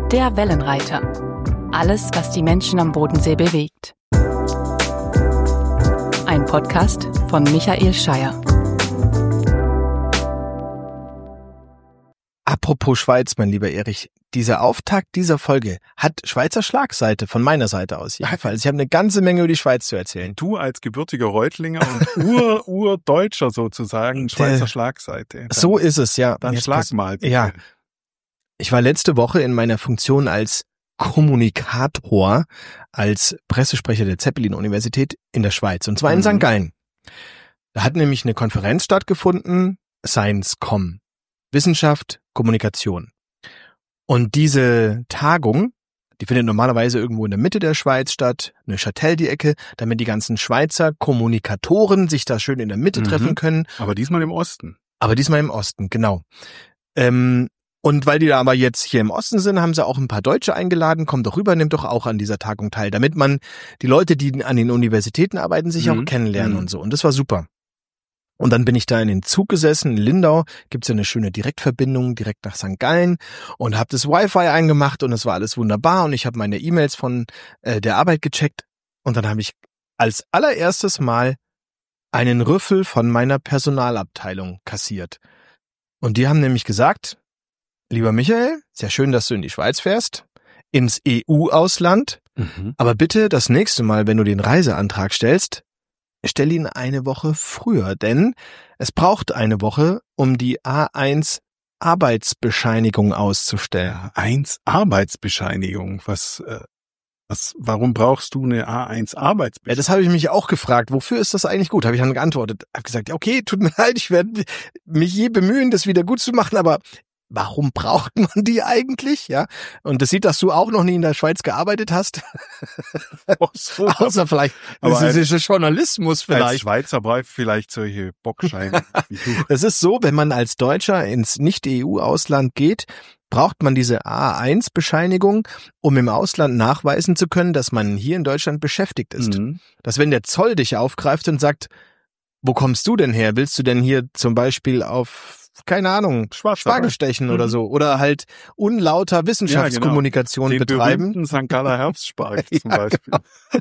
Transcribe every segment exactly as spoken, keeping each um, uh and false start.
Der Wellenreiter. Alles, was die Menschen am Bodensee bewegt. Ein Podcast von Michael Scheier. Apropos Schweiz, mein lieber Erich, dieser Auftakt dieser Folge hat Schweizer Schlagseite von meiner Seite aus jedenfalls. Ich habe eine ganze Menge über die Schweiz zu erzählen. Du als gebürtiger Reutlinger und Ur, Urdeutscher sozusagen, Schweizer Schlagseite. Dann, so ist es, ja. Dann Jetzt schlag pass, mal, bitte. Ja. Ich war letzte Woche in meiner Funktion als Kommunikator, als Pressesprecher der Zeppelin-Universität in der Schweiz, und zwar in Mhm. Sankt Gallen. Da hat nämlich eine Konferenz stattgefunden, Science.com, Wissenschaft, Kommunikation. Und diese Tagung, die findet normalerweise irgendwo in der Mitte der Schweiz statt, Neuchâtel die Ecke, damit die ganzen Schweizer Kommunikatoren sich da schön in der Mitte Mhm. treffen können. Aber diesmal im Osten. Aber diesmal im Osten, genau. Ähm, und weil die da aber jetzt hier im Osten sind, haben sie auch ein paar Deutsche eingeladen. Kommt doch rüber, nimmt doch auch an dieser Tagung teil, damit man die Leute, die an den Universitäten arbeiten, sich Mhm. auch kennenlernen Mhm. und so. Und das war super. Und dann bin ich da in den Zug gesessen, in Lindau, gibt's ja eine schöne Direktverbindung direkt nach Sankt Gallen, und habe das Wi-Fi eingemacht und es war alles wunderbar und ich habe meine E-Mails von äh, der Arbeit gecheckt und dann habe ich als allererstes Mal einen Rüffel von meiner Personalabteilung kassiert. Und die haben nämlich gesagt: Lieber Michael, sehr schön, dass du in die Schweiz fährst, ins E U-Ausland, Mhm. aber bitte das nächste Mal, wenn du den Reiseantrag stellst, stell ihn eine Woche früher, denn es braucht eine Woche, um die A eins Arbeitsbescheinigung auszustellen. A eins Arbeitsbescheinigung. Was, äh, was, warum brauchst du eine A eins Ja, Arbeitsbescheinigung? das habe ich mich auch gefragt. Wofür ist das eigentlich gut? Habe ich dann geantwortet. Habe gesagt, ja, okay, tut mir leid, ich werde mich je bemühen, das wieder gut zu machen, aber warum braucht man die eigentlich? Ja, und das sieht, dass du auch noch nie in der Schweiz gearbeitet hast. Oh, so. Außer vielleicht, Aber das ist ist Journalismus Als vielleicht. Schweizer brauche ich vielleicht solche Bockscheine wie du. Es ist so, wenn man als Deutscher ins Nicht-E U-Ausland geht, braucht man diese A eins Bescheinigung, um im Ausland nachweisen zu können, dass man hier in Deutschland beschäftigt ist. Mhm. Dass wenn der Zoll dich aufgreift und sagt, wo kommst du denn her? Willst du denn hier zum Beispiel auf, keine Ahnung, Schwarzer Spargel stechen Mhm. oder so? Oder halt unlauter Wissenschaftskommunikation Den betreiben? berühmten Sankt Galler Herbstspargel zum Ja, Beispiel.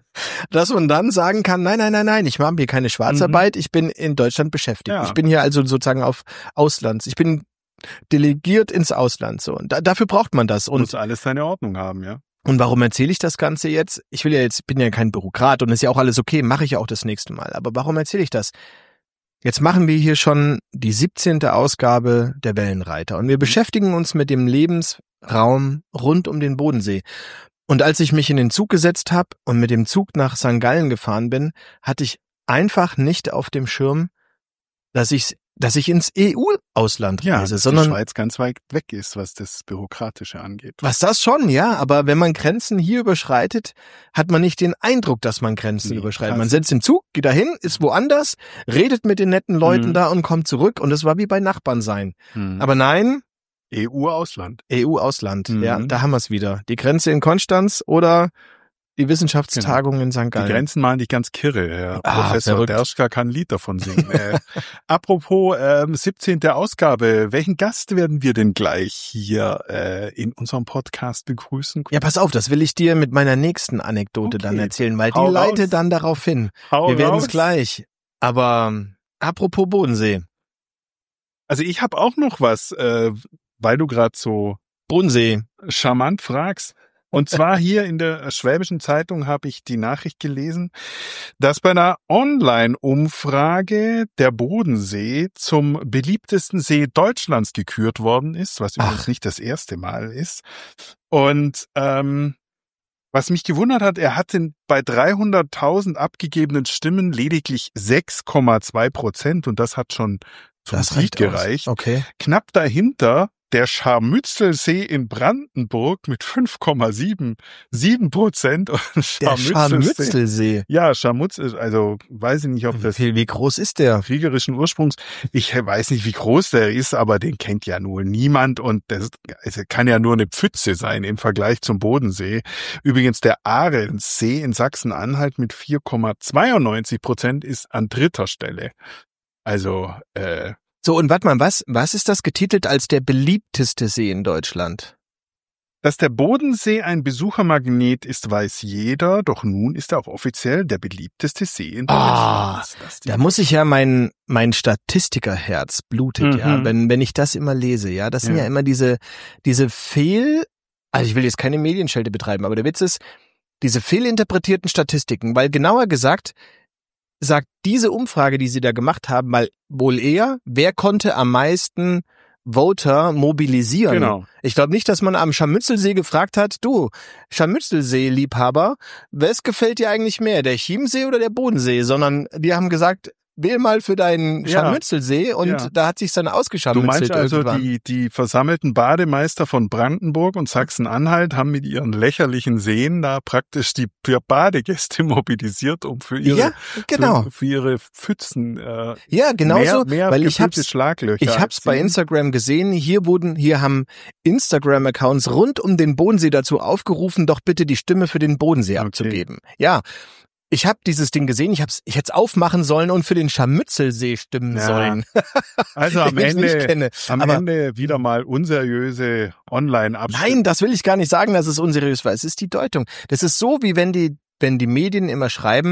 Dass man dann sagen kann, nein, nein, nein, nein, ich mache hier keine Schwarzarbeit, ich bin in Deutschland beschäftigt. Ja. Ich bin hier also sozusagen auf Auslands. Ich bin delegiert ins Ausland, so. Und da, dafür braucht man das. Und Muss alles seine Ordnung haben, ja. Und warum erzähle ich das Ganze jetzt? Ich will ja jetzt, bin ja kein Bürokrat und ist ja auch alles okay, mache ich ja auch das nächste Mal. Aber warum erzähle ich das? Jetzt machen wir hier schon die siebzehnte Ausgabe der Wellenreiter und wir beschäftigen uns mit dem Lebensraum rund um den Bodensee. Und als ich mich in den Zug gesetzt habe und mit dem Zug nach Sankt Gallen gefahren bin, hatte ich einfach nicht auf dem Schirm, dass ich, dass ich ins E U-Ausland Ja, reise, dass sondern die Schweiz ganz weit weg ist, was das Bürokratische angeht. was das schon, ja, aber wenn man Grenzen hier überschreitet, hat man nicht den Eindruck, dass man Grenzen Nee, überschreitet. krass. Man setzt den Zug, geht dahin, ist woanders, redet mit den netten Leuten Mhm. da und kommt zurück und es war wie bei Nachbarn sein. Mhm. Aber nein, E U-Ausland. E U-Ausland, Mhm. ja, da haben wir es wieder. Die Grenze in Konstanz oder die Wissenschaftstagung in Sankt Die Gallen. Grenzen machen dich ganz kirre. Herr Ah, Professor verrückt. Derschka kann ein Lied davon singen. äh, apropos ähm, siebzehnte Ausgabe. Welchen Gast werden wir denn gleich hier äh, in unserem Podcast begrüßen? Ja, pass auf, das will ich dir mit meiner nächsten Anekdote Okay. dann erzählen, weil Hau die leitet raus. dann darauf hin. Hau Wir werden es raus. gleich. Aber ähm, apropos Bodensee. Also ich habe auch noch was, äh, weil du gerade so Bodensee. charmant fragst. Und zwar hier in der Schwäbischen Zeitung habe ich die Nachricht gelesen, dass bei einer Online-Umfrage der Bodensee zum beliebtesten See Deutschlands gekürt worden ist, was übrigens Ach. nicht das erste Mal ist. Und ähm, was mich gewundert hat, er hatte bei dreihunderttausend abgegebenen Stimmen lediglich sechs Komma zwei Prozent und das hat schon zum Das Sieg reicht aus. gereicht. Okay. Knapp dahinter der Scharmützelsee in Brandenburg mit fünf Komma sieben Prozent. Der Scharmützelsee. Ja, Scharmützel, also weiß ich nicht, ob das Wie, wie groß ist der? kriegerischen Ursprungs. Ich weiß nicht, wie groß der ist, aber den kennt ja nur niemand und das es kann ja nur eine Pfütze sein im Vergleich zum Bodensee. Übrigens der Ahrensee in Sachsen-Anhalt mit vier Komma zweiundneunzig Prozent ist an dritter Stelle. Also, äh, So, und warte mal, was, was ist das getitelt als der beliebteste See in Deutschland? Dass der Bodensee ein Besuchermagnet ist, weiß jeder, doch nun ist er auch offiziell der beliebteste See in Ah, Deutschland. da muss ich ja mein mein Statistikerherz blutet, Mhm. ja, wenn wenn ich das immer lese, ja, das sind ja, Ja. immer diese diese Fehl, also ich will jetzt keine Medienschelte betreiben, aber der Witz ist, diese fehlinterpretierten Statistiken, weil genauer gesagt sagt diese Umfrage, die sie da gemacht haben, mal wohl eher, wer konnte am meisten Voter mobilisieren. Genau. Ich glaube nicht, dass man am Scharmützelsee gefragt hat, du, Scharmützelsee-Liebhaber, was gefällt dir eigentlich mehr, der Chiemsee oder der Bodensee? Sondern die haben gesagt, wähl mal für deinen Ja. Scharmützelsee und Ja. da hat sich's dann Du ausgescharmützelt meinst also, irgendwann. die, die versammelten Bademeister von Brandenburg und Sachsen-Anhalt haben mit ihren lächerlichen Seen da praktisch die für Badegäste mobilisiert, um für ihre, Ja, genau. für, für ihre Pfützen äh, Ja, genauso, mehr, mehr weil ich gefüllte hab's Schlaglöcher. Ich hab's als bei Seen. Instagram gesehen. Hier wurden, hier haben Instagram-Accounts rund um den Bodensee dazu aufgerufen, doch bitte die Stimme für den Bodensee Okay. abzugeben. Ja, ich habe dieses Ding gesehen. Ich hab's, ich hätte es aufmachen sollen und für den Scharmützelsee stimmen Ja. sollen. Also am den ich nicht Ende, kenne. am Aber Ende wieder mal unseriöse Online-Abstimmung. nein, das will ich gar nicht sagen, dass es unseriös war. Es ist die Deutung. Das ist so, wie wenn die, wenn die Medien immer schreiben,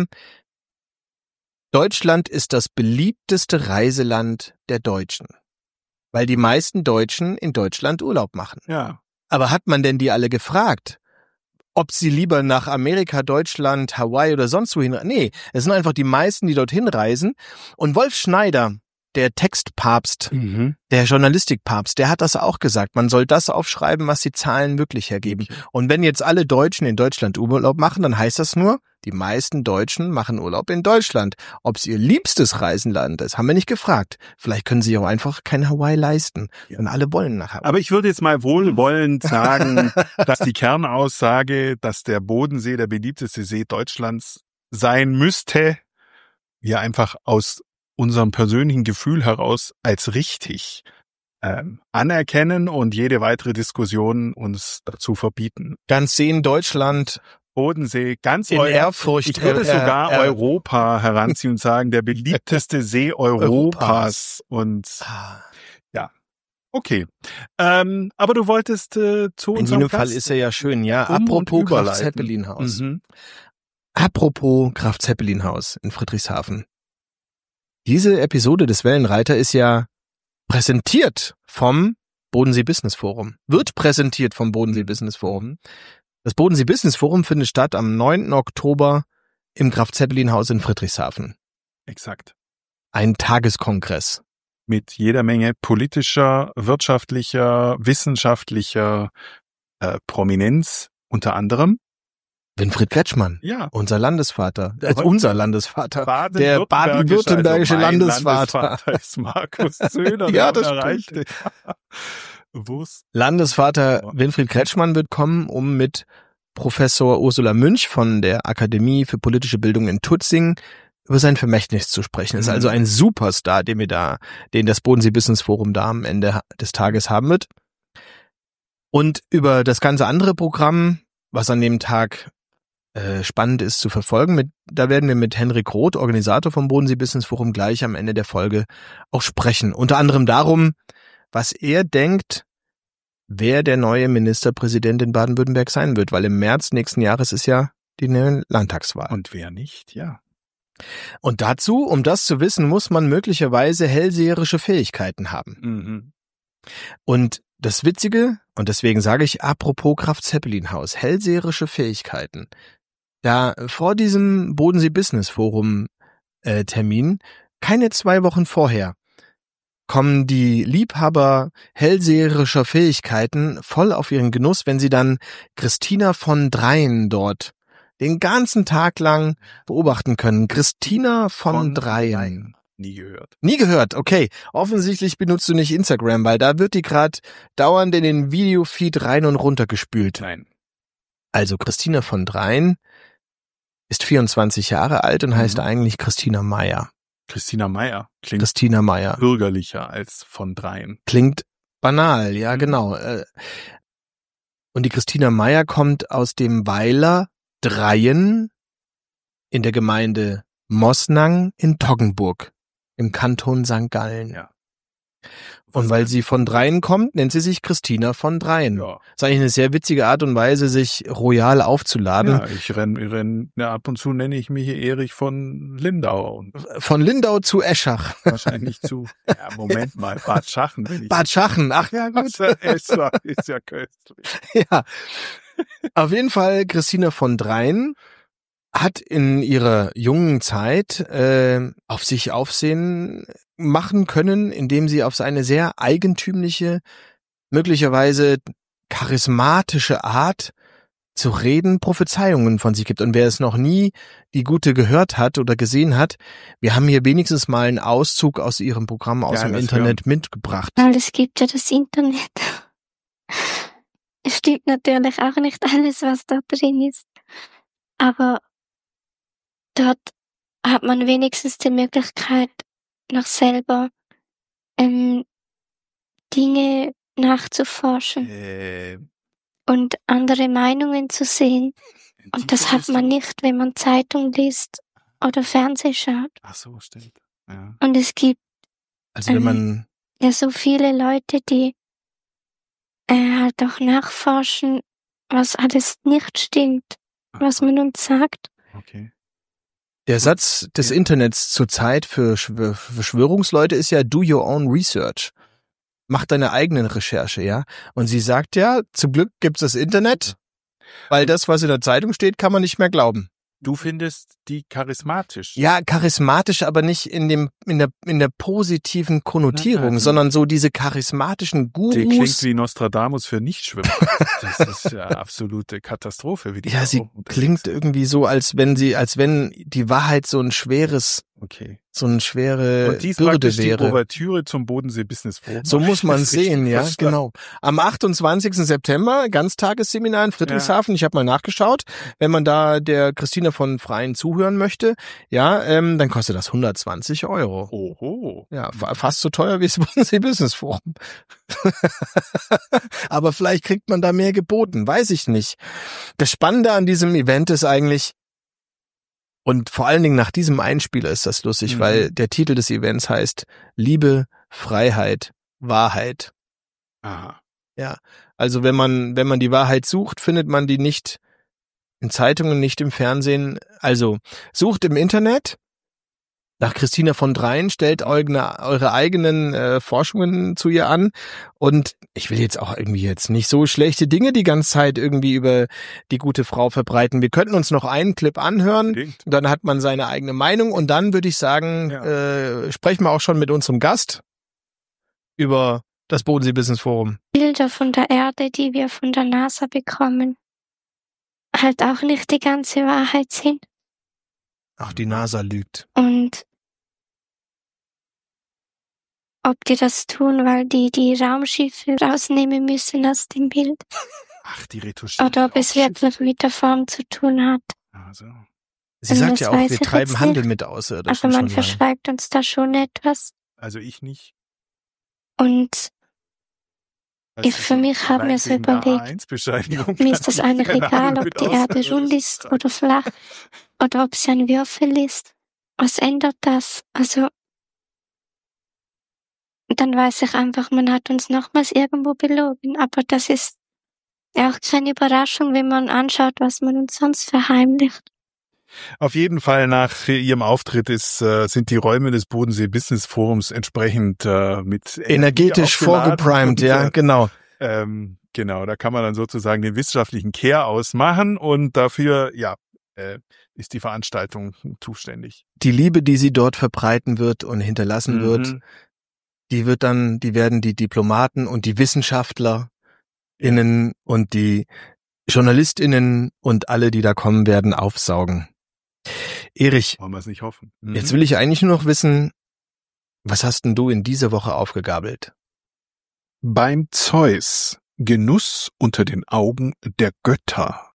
Deutschland ist das beliebteste Reiseland der Deutschen. Weil die meisten Deutschen in Deutschland Urlaub machen. Ja. Aber hat man denn die alle gefragt, ob sie lieber nach Amerika, Deutschland, Hawaii oder sonst wohin reisen? Nee, es sind einfach die meisten, die dorthin reisen. Und Wolf Schneider, der Textpapst, Mhm. der Journalistikpapst, der hat das auch gesagt. Man soll das aufschreiben, was die Zahlen wirklich hergeben. Okay. Und wenn jetzt alle Deutschen in Deutschland Urlaub machen, dann heißt das nur, die meisten Deutschen machen Urlaub in Deutschland. Ob es ihr liebstes Reisenland ist, haben wir nicht gefragt. Vielleicht können sie auch einfach kein Hawaii leisten. Ja. Und alle wollen nach Hawaii. Aber ich würde jetzt mal wohlwollend sagen, dass die Kernaussage, dass der Bodensee der beliebteste See Deutschlands sein müsste, wir einfach aus unserem persönlichen Gefühl heraus als richtig ähm, anerkennen und jede weitere Diskussion uns dazu verbieten. Ganz sehen Deutschland Bodensee, ganz in Eu- Ehrfurcht. Ich würde äh, sogar äh, Europa heranziehen und sagen, der beliebteste See Europas. Und Ah. okay. Ähm, aber du wolltest äh, zu In unserem jedem Fall Gast ist er ja schön, ja. um- und Apropos überleiten. Kraft-Zeppelin-Haus. Mhm. Apropos Kraft-Zeppelin-Haus in Friedrichshafen. Diese Episode des Wellenreiter ist ja präsentiert vom Bodensee Business Forum. Wird präsentiert vom Bodensee Business Forum. Das Bodensee Business Forum findet statt am neunten Oktober im Kraft-Zeppelin-Haus in Friedrichshafen. Exakt. Ein Tageskongress. Mit jeder Menge politischer, wirtschaftlicher, wissenschaftlicher äh, Prominenz, unter anderem. Winfried Kretschmann, Ja. unser Landesvater, also unser Landesvater, der Baden-Württembergische, baden-württembergische also mein Landesvater. Landesvater ist Markus Söder, Ja, der das unerreichte Wurst. Landesvater Ja. Winfried Kretschmann wird kommen, um mit Professor Ursula Münch von der Akademie für politische Bildung in Tutzing über sein Vermächtnis zu sprechen. Ist Mhm. also ein Superstar, den wir da, den das Bodensee Business Forum da am Ende des Tages haben wird. Und über das ganze andere Programm, was an dem Tag äh, spannend ist zu verfolgen, mit, da werden wir mit Henrik Roth, Organisator vom Bodensee Business Forum, gleich am Ende der Folge auch sprechen. Unter anderem darum, was er denkt, wer der neue Ministerpräsident in Baden-Württemberg sein wird, weil im März nächsten Jahres ist ja die neue Landtagswahl. Und wer nicht, ja. Und dazu, um das zu wissen, muss man möglicherweise hellseherische Fähigkeiten haben. Mhm. Und das Witzige, und deswegen sage ich, apropos Kraft-Zeppelin-Haus, hellseherische Fähigkeiten. Da vor diesem Bodensee Business Forum äh, Termin, keine zwei Wochen vorher, kommen die Liebhaber hellseherischer Fähigkeiten voll auf ihren Genuss, wenn sie dann Christina von Dreien dort den ganzen Tag lang beobachten können. Christina von, Von Dreien. Dreien. Nie gehört. Nie gehört, okay. Offensichtlich benutzt du nicht Instagram, weil da wird die gerade dauernd in den Videofeed rein und runter gespült. Nein. Also Christina von Dreien ist vierundzwanzig Jahre alt und heißt Mhm. eigentlich Christina Meyer. Christina Meyer klingt Christina Meyer. bürgerlicher als von Dreien. Klingt banal, ja Mhm. genau. Äh, Und die Christina Meyer kommt aus dem Weiler Dreien in der Gemeinde Mosnang in Toggenburg im Kanton Sankt Gallen. Ja. Und weil sie von Dreien kommt, nennt sie sich Christina von Dreien. Ja. Das ist eigentlich eine sehr witzige Art und Weise, sich royal aufzuladen. Ja, ich renn, ich renn, ja, ab und zu nenne ich mich Erich von Lindau und Von Lindau zu Eschach. wahrscheinlich zu, ja, Moment mal, Bad Schachen, wenn ich. Bad Schachen, ach ja, gut. Ist ja, ist ja, ist ja köstlich. Ja. Auf jeden Fall, Christina von Dreien hat in ihrer jungen Zeit äh, auf sich Aufsehen machen können, indem sie auf seine sehr eigentümliche, möglicherweise charismatische Art zu reden Prophezeiungen von sich gibt. Und wer es noch nie die Gute gehört hat oder gesehen hat, wir haben hier wenigstens mal einen Auszug aus ihrem Programm aus Ja, dem das Internet mitgebracht. Weil es gibt ja das Internet. Es stimmt natürlich auch nicht alles, was da drin ist. Aber dort hat man wenigstens die Möglichkeit, noch selber ähm, Dinge nachzuforschen Äh, und andere Meinungen zu sehen. Und das hat man nicht, wenn man Zeitung liest oder Fernsehen schaut. Ach so, stimmt. Ja. Und es gibt Also wenn man ja so viele Leute, die äh, halt auch nachforschen, was alles nicht stimmt, was man uns sagt. Okay. Der Satz des Ja. Internets zurzeit für Schw- Verschwörungsleute ist ja do your own research. Mach deine eigenen Recherche, ja. Und sie sagt ja, zum Glück gibt's das Internet, weil das, was in der Zeitung steht, kann man nicht mehr glauben. Du findest die charismatisch. Ja, charismatisch, aber nicht in dem in der in der positiven Konnotierung, Nein, nein. sondern so diese charismatischen Die klingt Gurus. wie Nostradamus für Nichtschwimmer. Das ist ja absolute Katastrophe. Wie die Ja, da sie unterwegs klingt sind. irgendwie so, als wenn sie, als wenn die Wahrheit so ein schweres, Okay. so eine schwere Und die ist Bürde praktisch die wäre. Ouvertüre zum Bodensee Business Forum. So muss man Das ist richtig sehen, ja, verstanden. genau. Am achtundzwanzigsten September, Ganztagesseminar in Friedrichshafen. Ich habe mal nachgeschaut. Wenn man da der Christina von Freien zuhören möchte, ja, ähm, dann kostet das hundertzwanzig Euro. Oho. Ja, fa- fast so teuer wie das Bodensee Business Forum. Aber vielleicht kriegt man da mehr geboten, weiß ich nicht. Das Spannende an diesem Event ist eigentlich, und vor allen Dingen nach diesem Einspieler ist das lustig, Mhm. weil der Titel des Events heißt Liebe, Freiheit, Wahrheit. Aha. Also wenn man, wenn man die Wahrheit sucht, findet man die nicht in Zeitungen, nicht im Fernsehen. Also sucht im Internet nach Christina von Dreien, stellt eure, eure eigenen äh, Forschungen zu ihr an. Und ich will jetzt auch irgendwie jetzt nicht so schlechte Dinge die ganze Zeit irgendwie über die gute Frau verbreiten. Wir könnten uns noch einen Clip anhören. Unbedingt. Dann hat man seine eigene Meinung und dann würde ich sagen, Ja. äh, sprechen wir auch schon mit unserem Gast über das Bodensee Business Forum. Bilder von der Erde, die wir von der NASA bekommen, halt auch nicht die ganze Wahrheit sind. Ach, die NASA lügt. Und ob die das tun, weil die die Raumschiffe rausnehmen müssen aus dem Bild, Ach, die retuschieren. oder ob es wirklich mit der Form zu tun hat. Also. Sie Also sagt das ja auch, weiß wir ich jetzt treiben Handel nicht. mit Außerirdischen Aber man schon lange. verschweigt uns da schon etwas. also ich nicht. Und Also Ich für mich habe allein mir so wegen der überlegt, A eins Bescheinigung mir ist das kann ich eigentlich keine egal, Ahnung ob mit die Erde Außerirdischen rund ist sein. oder flach, oder ob sie ein Würfel ist. Was ändert das? Also, dann weiß ich einfach, man hat uns nochmals irgendwo belogen. Aber das ist ja auch keine Überraschung, wenn man anschaut, was man uns sonst verheimlicht. Auf jeden Fall nach ihrem Auftritt ist, äh, sind die Räume des Bodensee Business Forums entsprechend äh, mit Energie Energetisch aufgeladen vorgeprimed, und, ja, äh, genau. Ähm, genau, da kann man dann sozusagen den wissenschaftlichen Care ausmachen und dafür, ja, äh, ist die Veranstaltung zuständig. Die Liebe, die sie dort verbreiten wird und hinterlassen wird, Mhm. die wird dann, die werden die Diplomaten und die WissenschaftlerInnen und die JournalistInnen und alle, die da kommen werden, aufsaugen. Erich, Wollen wir es nicht hoffen. Mhm. jetzt will ich eigentlich nur noch wissen, was hast denn du in dieser Woche aufgegabelt? Beim Zeus Genuss unter den Augen der Götter.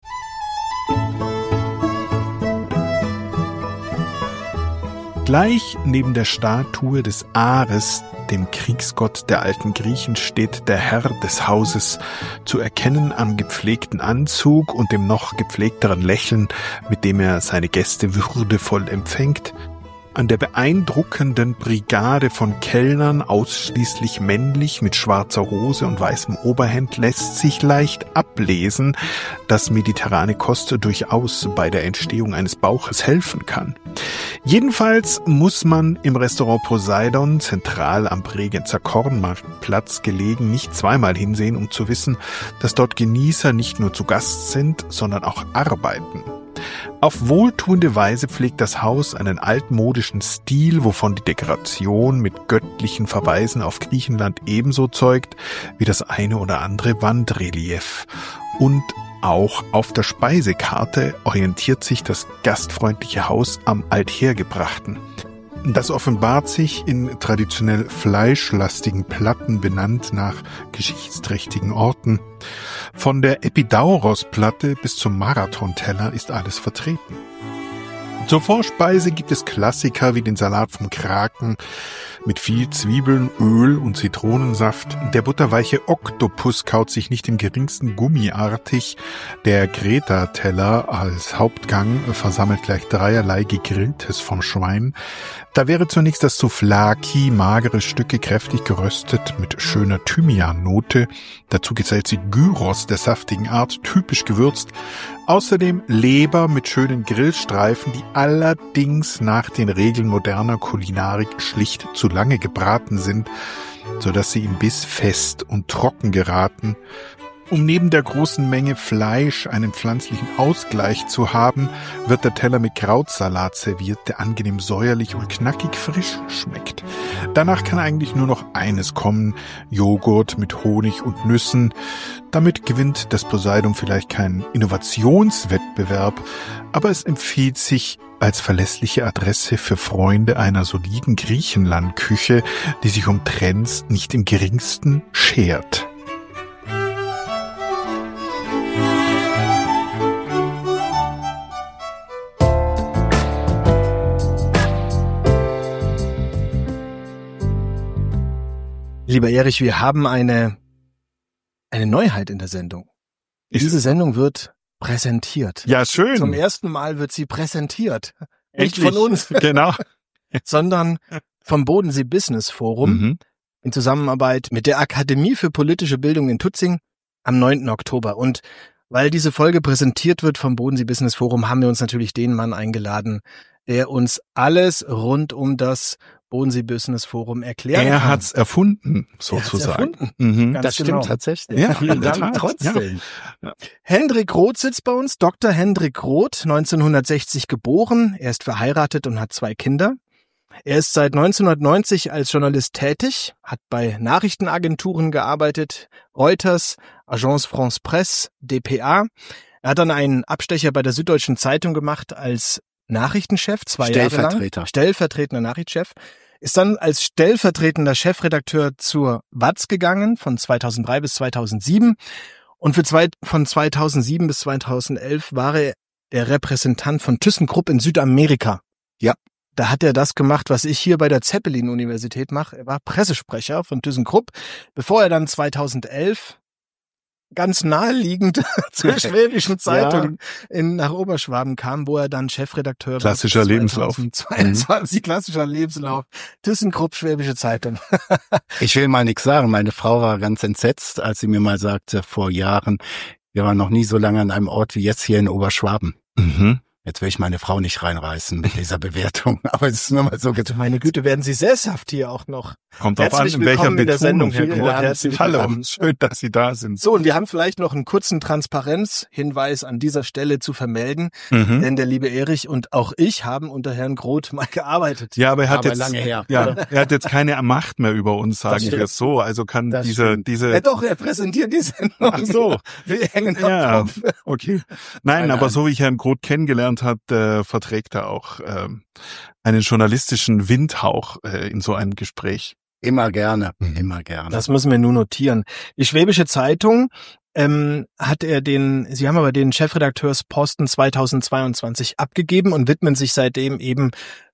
Gleich neben der Statue des Ares, dem Kriegsgott der alten Griechen, steht der Herr des Hauses, zu erkennen am gepflegten Anzug und dem noch gepflegteren Lächeln, mit dem er seine Gäste würdevoll empfängt. An der beeindruckenden Brigade von Kellnern, ausschließlich männlich, mit schwarzer Hose und weißem Oberhemd, lässt sich leicht ablesen, dass mediterrane Kost durchaus bei der Entstehung eines Bauches helfen kann. Jedenfalls muss man im Restaurant Poseidon, zentral am Bregenzer Kornmarktplatz gelegen, nicht zweimal hinsehen, um zu wissen, dass dort Genießer nicht nur zu Gast sind, sondern auch arbeiten. Auf wohltuende Weise pflegt das Haus einen altmodischen Stil, wovon die Dekoration mit göttlichen Verweisen auf Griechenland ebenso zeugt wie das eine oder andere Wandrelief. Und auch auf der Speisekarte orientiert sich das gastfreundliche Haus am Althergebrachten. Das offenbart sich in traditionell fleischlastigen Platten, benannt nach geschichtsträchtigen Orten. Von der Epidauros-Platte bis zum Marathonteller ist alles vertreten. Zur Vorspeise gibt es Klassiker wie den Salat vom Kraken mit viel Zwiebeln, Öl und Zitronensaft. Der butterweiche Oktopus kaut sich nicht im geringsten gummiartig. Der Greta-Teller als Hauptgang versammelt gleich dreierlei Gegrilltes vom Schwein. Da wäre zunächst das Souvlaki, magere Stücke, kräftig geröstet mit schöner Thymiannote. Dazu gesellt sie Gyros der saftigen Art, typisch gewürzt. Außerdem Leber mit schönen Grillstreifen, die allerdings nach den Regeln moderner Kulinarik schlicht zu lange gebraten sind, sodass sie im Biss fest und trocken geraten. Um neben der großen Menge Fleisch einen pflanzlichen Ausgleich zu haben, wird der Teller mit Krautsalat serviert, der angenehm säuerlich und knackig frisch schmeckt. Danach kann eigentlich nur noch eines kommen: Joghurt mit Honig und Nüssen. Damit gewinnt das Poseidon vielleicht keinen Innovationswettbewerb, aber es empfiehlt sich als verlässliche Adresse für Freunde einer soliden Griechenlandküche, die sich um Trends nicht im geringsten schert. Lieber Erich, wir haben eine, eine Neuheit in der Sendung. Diese Sendung wird präsentiert. Ja, schön. Zum ersten Mal wird sie präsentiert. Nicht Endlich. von uns, Genau. sondern vom Bodensee Business Forum Mhm. in Zusammenarbeit mit der Akademie für politische Bildung in Tutzing am neunten Oktober. Und weil diese Folge präsentiert wird vom Bodensee Business Forum, haben wir uns natürlich den Mann eingeladen, der uns alles rund um das Bodensee Business Forum erklärt. Er hat's erfunden, sozusagen. erfunden. Mhm. Ganz Das stimmt genau. tatsächlich. Ja, Vielen in der Dank Tat, trotzdem. Hendrik Roth sitzt bei uns. Doktor Hendrik Roth, neunzehnhundertsechzig geboren. Er ist verheiratet und hat zwei Kinder. Er ist seit neunzehnhundertneunzig als Journalist tätig, hat bei Nachrichtenagenturen gearbeitet, Reuters, Agence France Presse, D P A. Er hat dann einen Abstecher bei der Süddeutschen Zeitung gemacht als Nachrichtenchef, zwei Jahre lang. Stellvertreter. Stellvertretender Nachrichtenchef. Ist dann als stellvertretender Chefredakteur zur W A Z gegangen, von zweitausenddrei bis zweitausendsieben. Und für zwei, von zweitausendsieben bis zweitausendelf war er der Repräsentant von ThyssenKrupp in Südamerika. Ja. Da hat er das gemacht, was ich hier bei der Zeppelin-Universität mache. Er war Pressesprecher von ThyssenKrupp, bevor er dann zweitausendelf ganz naheliegend zur Schwäbischen Zeitung in, nach Oberschwaben kam, wo er dann Chefredakteur Klassischer war. Lebenslauf. zweitausendzweiundzwanzig, klassischer Lebenslauf. ThyssenKrupp, Schwäbische Zeitung. Ich will mal nichts sagen. Meine Frau war ganz entsetzt, als sie mir mal sagte, vor Jahren, wir waren noch nie so lange an einem Ort wie jetzt hier in Oberschwaben. Mhm. Jetzt will ich meine Frau nicht reinreißen mit dieser Bewertung, aber es ist nur mal so gedacht. Meine Güte, werden Sie sesshaft hier auch noch. Kommt drauf an, Herzlich in welcher willkommen in der Sendung, Betonung. Herr Herr Groth. Groth. Herzlich Hallo, willkommen. schön, dass Sie da sind. So, und wir haben vielleicht noch einen kurzen Transparenzhinweis an dieser Stelle zu vermelden, Mhm. denn der liebe Erich und auch ich haben unter Herrn Groth mal gearbeitet. Ja, aber er hat Aber jetzt lange her. Ja, er hat jetzt keine Macht mehr über uns, sagen stimmt. wir es so. Also kann Das diese stimmt. diese Ja doch, er präsentiert die Sendung. Ach so. Wir hängen noch Ja, drauf. okay. Nein, Nein, aber nein. so wie ich Herrn Groth kennengelernt habe, äh, verträgt er auch ähm, einen journalistischen Windhauch äh, in so einem Gespräch. Immer gerne, Mhm. immer gerne. Das müssen wir nur notieren. Die Schwäbische Zeitung ähm, hat er den, Sie haben aber den Chefredakteursposten zweitausendzweiundzwanzig abgegeben und widmen sich seitdem eben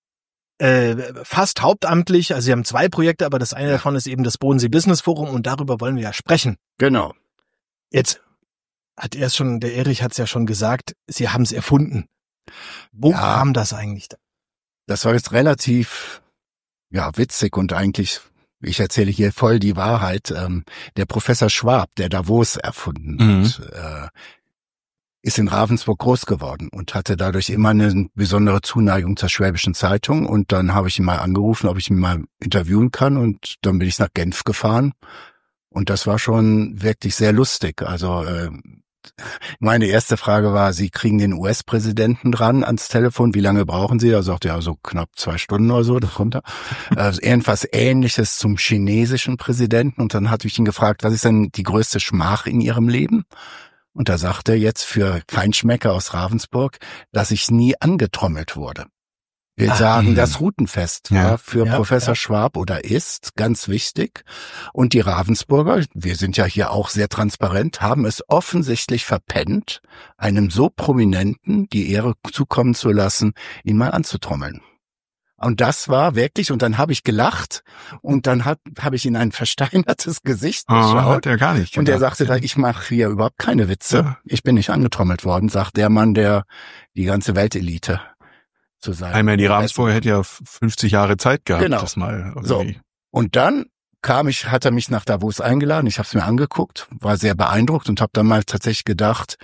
äh, fast hauptamtlich. Also Sie haben zwei Projekte, aber das eine Ja. davon ist eben das Bodensee Business Forum und darüber wollen wir ja sprechen. Genau. Jetzt hat er es schon, der Erich hat es ja schon gesagt, Sie haben es erfunden. Wo Ja. kam das eigentlich da? Das war jetzt relativ, ja, witzig und eigentlich, ich erzähle hier voll die Wahrheit. Ähm, der Professor Schwab, der Davos erfunden Mhm. hat, äh, ist in Ravensburg groß geworden und hatte dadurch immer eine besondere Zuneigung zur Schwäbischen Zeitung. Und dann habe ich ihn mal angerufen, ob ich ihn mal interviewen kann. Und dann bin ich nach Genf gefahren. Und das war schon wirklich sehr lustig. Also äh, meine erste Frage war, Sie kriegen den U S-Präsidenten dran ans Telefon. Wie lange brauchen Sie? Da sagte er, so knapp zwei Stunden oder so, da kommt er. Also irgendwas Ähnliches zum chinesischen Präsidenten. Und dann hatte ich ihn gefragt, was ist denn die größte Schmach in Ihrem Leben? Und da sagte er jetzt für Feinschmecker aus Ravensburg, dass ich nie angetrommelt wurde. Wir Ah, sagen, mh. das Routenfest Ja. war für Ja, Professor ja. Schwab oder ist ganz wichtig. Und die Ravensburger, wir sind ja hier auch sehr transparent, haben es offensichtlich verpennt, einem so Prominenten die Ehre zukommen zu lassen, ihn mal anzutrommeln. Und das war wirklich, und dann habe ich gelacht und dann habe hab ich in ein versteinertes Gesicht Ah, geschaut. hat er gar nicht Und er gedacht. sagte, ich mache hier überhaupt keine Witze. Ja. Ich bin nicht angetrommelt worden, sagt der Mann, der die ganze Weltelite zu sein. Ich meine, die Ravensburger hätte ja fünfzig Jahre Zeit gehabt, Genau. das mal So. irgendwie. Und dann kam ich, hat er mich nach Davos eingeladen. Ich habe es mir angeguckt, war sehr beeindruckt und habe dann mal tatsächlich gedacht,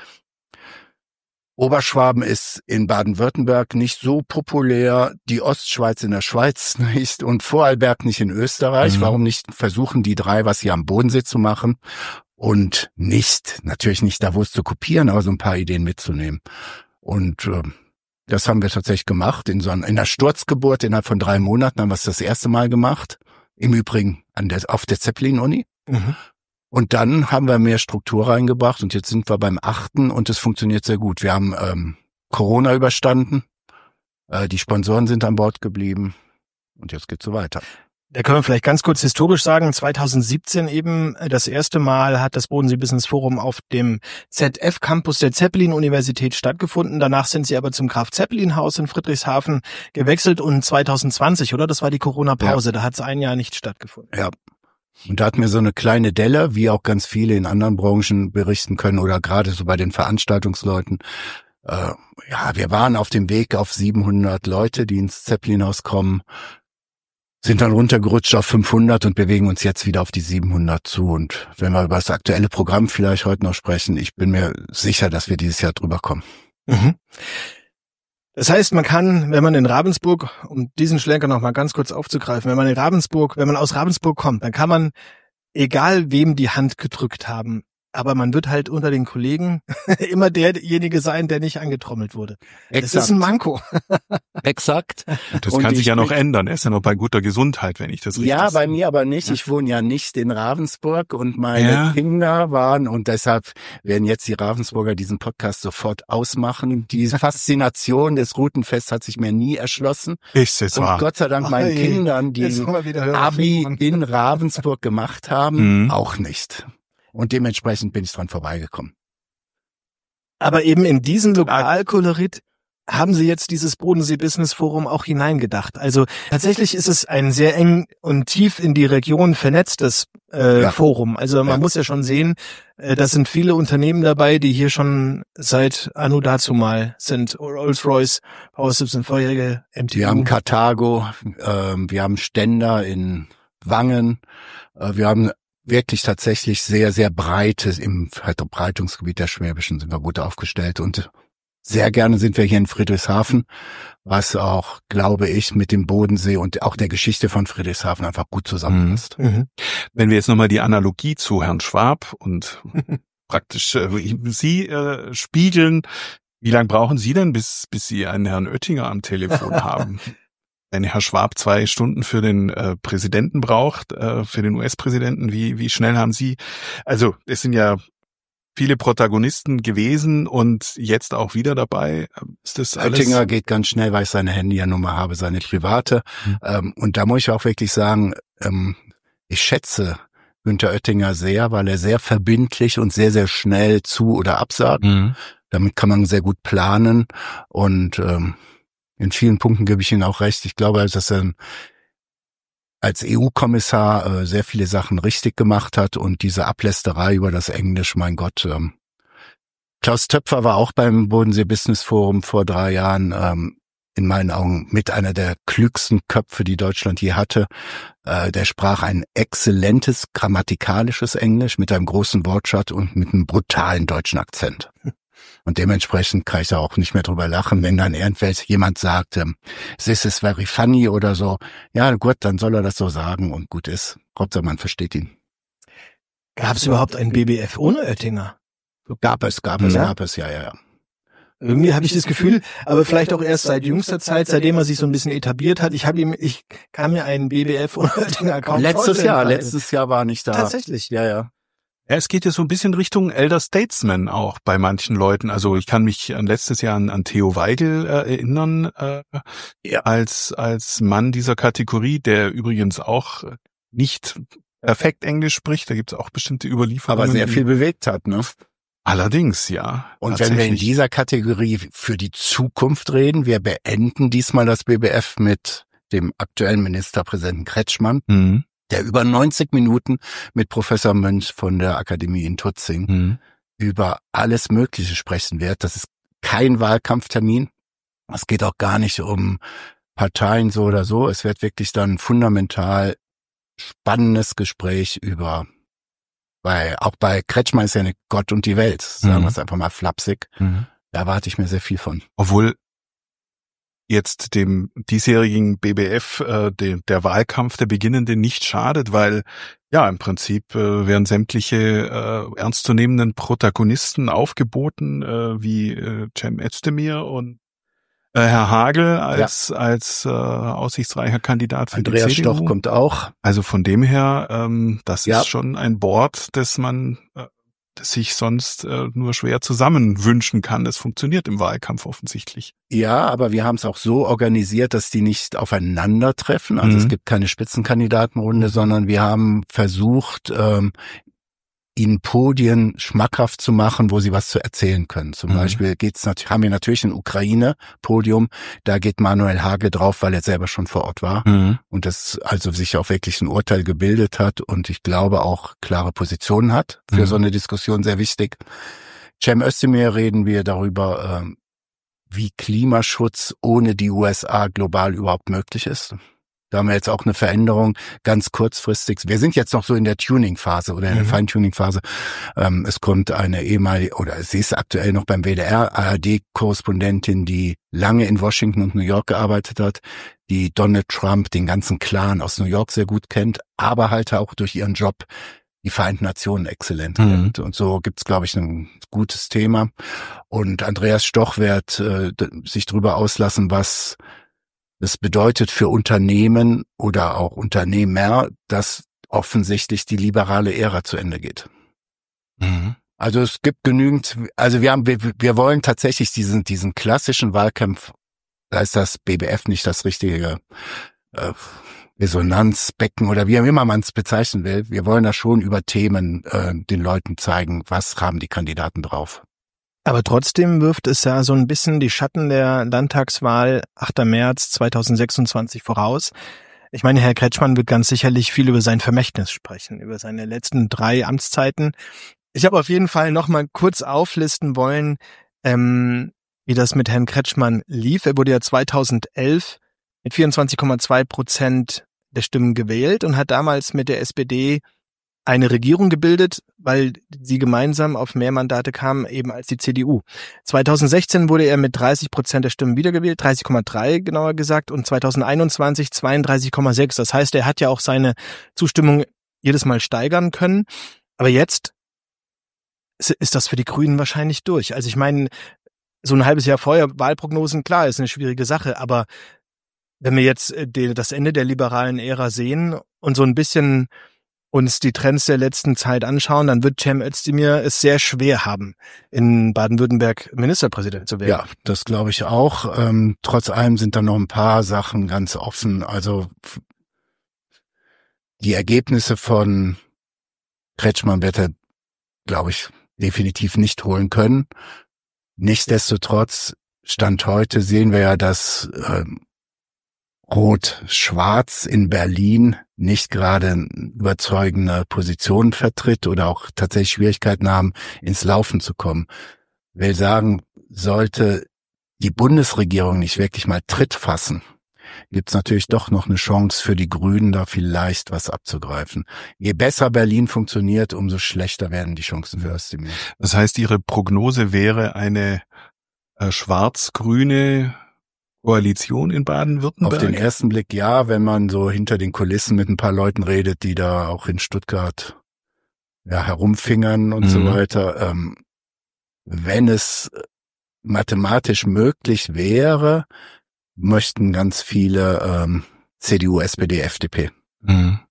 Oberschwaben ist in Baden-Württemberg nicht so populär, die Ostschweiz in der Schweiz nicht und Vorarlberg nicht in Österreich. Mhm. Warum nicht versuchen, die drei, was hier am Bodensee zu machen und nicht, natürlich nicht Davos zu kopieren, aber so ein paar Ideen mitzunehmen. Und äh, das haben wir tatsächlich gemacht. In so einer, in einer Sturzgeburt innerhalb von drei Monaten haben wir es das erste Mal gemacht. Im Übrigen an der, auf der Zeppelin-Uni. Mhm. Und dann haben wir mehr Struktur reingebracht und jetzt sind wir beim achten und es funktioniert sehr gut. Wir haben ähm, Corona überstanden, äh, die Sponsoren sind an Bord geblieben und jetzt geht's so weiter. Da können wir vielleicht ganz kurz historisch sagen, zweitausendsiebzehn eben das erste Mal hat das Bodensee Business Forum auf dem Z F-Campus der Zeppelin-Universität stattgefunden. Danach sind sie aber zum Graf-Zeppelin-Haus in Friedrichshafen gewechselt und zweitausendzwanzig, oder? Das war die Corona-Pause, da hat es ein Jahr nicht stattgefunden. Ja. Und da hatten wir so eine kleine Delle, wie auch ganz viele in anderen Branchen berichten können oder gerade so bei den Veranstaltungsleuten. Äh, ja, wir waren auf dem Weg auf siebenhundert Leute, die ins Zeppelin-Haus kommen, sind dann runtergerutscht auf fünfhundert und bewegen uns jetzt wieder auf die siebenhundert zu. Und wenn wir über das aktuelle Programm vielleicht heute noch sprechen, ich bin mir sicher, dass wir dieses Jahr drüber kommen. Mhm. Das heißt, man kann, wenn man in Ravensburg, um diesen Schlenker noch mal ganz kurz aufzugreifen, wenn man in Ravensburg, wenn man aus Ravensburg kommt, dann kann man, egal wem die Hand gedrückt haben, aber man wird halt unter den Kollegen immer derjenige sein, der nicht angetrommelt wurde. Das ist ein Manko. Exakt. Das Und kann sich ich ja noch bin- ändern. Er ist ja noch bei guter Gesundheit, wenn ich das richtig Ja, bei sehe. mir aber nicht. Ich wohne ja nicht in Ravensburg und meine Ja. Kinder waren und deshalb werden jetzt die Ravensburger diesen Podcast sofort ausmachen. Diese Faszination des Routenfests hat sich mir nie erschlossen. Ist es Und wahr. Gott sei Dank meinen Ey, Kindern, die Jetzt kommen wir wieder hören. Abi in Ravensburg gemacht haben, Mhm. auch nicht. Und dementsprechend bin ich dran vorbeigekommen. Aber eben in diesen Lokalkolorit haben sie jetzt dieses Bodensee Business Forum auch hineingedacht. Also tatsächlich ist es ein sehr eng und tief in die Region vernetztes äh, Ja. Forum. Also man Ja. muss ja schon sehen, äh, da sind viele Unternehmen dabei, die hier schon seit anno dazu mal sind. Rolls-Royce, Power Systems, vorherige M T U. Wir haben Karthago, ähm, wir haben Ständer in Wangen, äh, wir haben wirklich tatsächlich sehr, sehr breites, im Verbreitungsgebiet der Schwäbischen sind wir gut aufgestellt und sehr gerne sind wir hier in Friedrichshafen, was auch, glaube ich, mit dem Bodensee und auch der Geschichte von Friedrichshafen einfach gut zusammenpasst. Mhm. Wenn wir jetzt nochmal die Analogie zu Herrn Schwab und praktisch äh, Sie äh, spiegeln, wie lange brauchen Sie denn, bis bis Sie einen Herrn Oettinger am Telefon haben? Wenn Herr Schwab zwei Stunden für den äh, Präsidenten braucht, äh, für den U S-Präsidenten, wie wie schnell haben Sie? Also es sind ja viele Protagonisten gewesen und jetzt auch wieder dabei. Ist das alles? Oettinger geht ganz schnell, weil ich seine Handynummer habe, seine private. Mhm. Ähm, und da muss ich auch wirklich sagen, ähm, ich schätze Günther Oettinger sehr, weil er sehr verbindlich und sehr, sehr schnell zu- oder absagt. Mhm. Damit kann man sehr gut planen und ähm, in vielen Punkten gebe ich Ihnen auch recht. Ich glaube, dass er als E U-Kommissar äh, sehr viele Sachen richtig gemacht hat und diese Ablästerei über das Englisch, mein Gott. Ähm, Klaus Töpfer war auch beim Bodensee Business Forum vor drei Jahren. Ähm, in meinen Augen mit einer der klügsten Köpfe, die Deutschland je hatte. Äh, der sprach ein exzellentes grammatikalisches Englisch mit einem großen Wortschatz und mit einem brutalen deutschen Akzent. Und dementsprechend kann ich da auch nicht mehr drüber lachen, wenn dann irgendwelche jemand sagt, ähm, this is very funny oder so. Ja gut, dann soll er das so sagen und gut ist. Hauptsache man versteht ihn. Gab es überhaupt ein B B F ohne Oettinger? Gab es, gab es, Ja? gab es, ja, ja, ja. Irgendwie habe ich das Gefühl, aber vielleicht auch erst seit jüngster Zeit, seitdem er sich so ein bisschen etabliert hat. Ich habe ihm, ich kann mir einen B B F ohne Oettinger kaum Letztes vorstellen. Jahr, letztes Jahr war nicht da. Tatsächlich. Ja, ja. Ja, es geht ja so ein bisschen Richtung Elder Statesman auch bei manchen Leuten. Also ich kann mich an letztes Jahr an, an Theo Weigel äh, erinnern, äh, Ja. als als Mann dieser Kategorie, der übrigens auch nicht perfekt Englisch spricht. Da gibt es auch bestimmte Überlieferungen. Aber sehr viel bewegt hat, ne? Allerdings, ja. Und wenn wir in dieser Kategorie für die Zukunft reden, wir beenden diesmal das B B F mit dem aktuellen Ministerpräsidenten Kretschmann, Mhm. der über neunzig Minuten mit Professor Mönch von der Akademie in Tutzing Mhm. über alles Mögliche sprechen wird. Das ist kein Wahlkampftermin. Es geht auch gar nicht um Parteien so oder so. Es wird wirklich dann fundamental spannendes Gespräch über, weil auch bei Kretschmann ist ja eine Gott und die Welt, sagen Mhm. wir es einfach mal flapsig. Mhm. Da erwarte ich mir sehr viel von. Obwohl jetzt dem diesjährigen B B F äh, de, der Wahlkampf der Beginnende nicht schadet, weil ja im Prinzip äh, werden sämtliche äh, ernstzunehmenden Protagonisten aufgeboten, äh, wie äh, Cem Özdemir und äh, Herr Hagel als als äh, aussichtsreicher Kandidat für Andreas die C D U. Stoch kommt auch. Also von dem her, ähm, das Ja. ist schon ein Board, das man äh, das sich sonst äh, nur schwer zusammen wünschen kann. Das funktioniert im Wahlkampf offensichtlich. Ja, aber wir haben es auch so organisiert, dass die nicht aufeinandertreffen. Also Mhm. es gibt keine Spitzenkandidatenrunde, sondern wir haben versucht, ähm, ihnen Podien schmackhaft zu machen, wo sie was zu erzählen können. Zum Mhm. Beispiel geht's natürlich, haben wir natürlich ein Ukraine-Podium. Da geht Manuel Hagel drauf, weil er selber schon vor Ort war und das also sich auch wirklich ein Urteil gebildet hat und ich glaube auch klare Positionen hat. Für Mhm. so eine Diskussion sehr wichtig. Cem Özdemir reden wir darüber, ähm, wie Klimaschutz ohne die U S A global überhaupt möglich ist. Da haben wir jetzt auch eine Veränderung ganz kurzfristig. Wir sind jetzt noch so in der Tuning-Phase oder in der Mhm. Feintuning-Phase. Ähm, es kommt eine ehemalige, oder sie ist aktuell noch beim W D R, A R D-Korrespondentin, die lange in Washington und New York gearbeitet hat, die Donald Trump, den ganzen Clan aus New York sehr gut kennt, aber halt auch durch ihren Job die Vereinten Nationen exzellent Mhm. kennt. Und so gibt's, glaube ich, ein gutes Thema. Und Andreas Stoch wird äh, sich darüber auslassen, was es bedeutet für Unternehmen oder auch Unternehmer, dass offensichtlich die liberale Ära zu Ende geht. Mhm. Also es gibt genügend, also wir haben, wir, wir wollen tatsächlich diesen, diesen klassischen Wahlkampf, da ist das B B F nicht das richtige äh, Resonanzbecken oder wie auch immer man es bezeichnen will. Wir wollen da schon über Themen äh, den Leuten zeigen, was haben die Kandidaten drauf. Aber trotzdem wirft es ja so ein bisschen die Schatten der Landtagswahl achter März zweitausendsechsundzwanzig voraus. Ich meine, Herr Kretschmann wird ganz sicherlich viel über sein Vermächtnis sprechen, über seine letzten drei Amtszeiten. Ich habe auf jeden Fall noch mal kurz auflisten wollen, ähm, wie das mit Herrn Kretschmann lief. Er wurde ja zweitausendelf mit vierundzwanzig Komma zwei Prozent der Stimmen gewählt und hat damals mit der S P D eine Regierung gebildet, weil sie gemeinsam auf mehr Mandate kamen, eben als die C D U. zweitausendsechzehn wurde er mit dreißig Prozent der Stimmen wiedergewählt, dreißig Komma drei genauer gesagt, und zweitausendeinundzwanzig zweiunddreißig Komma sechs. Das heißt, er hat ja auch seine Zustimmung jedes Mal steigern können. Aber jetzt ist das für die Grünen wahrscheinlich durch. Also ich meine, so ein halbes Jahr vorher Wahlprognosen, klar, ist eine schwierige Sache, aber wenn wir jetzt das Ende der liberalen Ära sehen und so ein bisschen uns die Trends der letzten Zeit anschauen, dann wird Cem Özdemir es sehr schwer haben, in Baden-Württemberg Ministerpräsident zu werden. Ja, das glaube ich auch. Ähm, trotz allem sind da noch ein paar Sachen ganz offen. Also die Ergebnisse von Kretschmann wird er, glaube ich, definitiv nicht holen können. Nichtsdestotrotz, Stand heute sehen wir ja, dass ähm, Rot-Schwarz in Berlin nicht gerade eine überzeugende Position vertritt oder auch tatsächlich Schwierigkeiten haben, ins Laufen zu kommen. Ich will sagen, sollte die Bundesregierung nicht wirklich mal Tritt fassen, gibt's natürlich doch noch eine Chance für die Grünen, da vielleicht was abzugreifen. Je besser Berlin funktioniert, umso schlechter werden die Chancen für Özdemir. Das heißt, Ihre Prognose wäre eine äh, schwarz-grüne Koalition in Baden-Württemberg? Auf den ersten Blick ja, wenn man so hinter den Kulissen mit ein paar Leuten redet, die da auch in Stuttgart ja herumfingern und mhm. so weiter. Ähm, wenn es mathematisch möglich wäre, möchten ganz viele ähm, C D U, S P D, F D P. Mhm.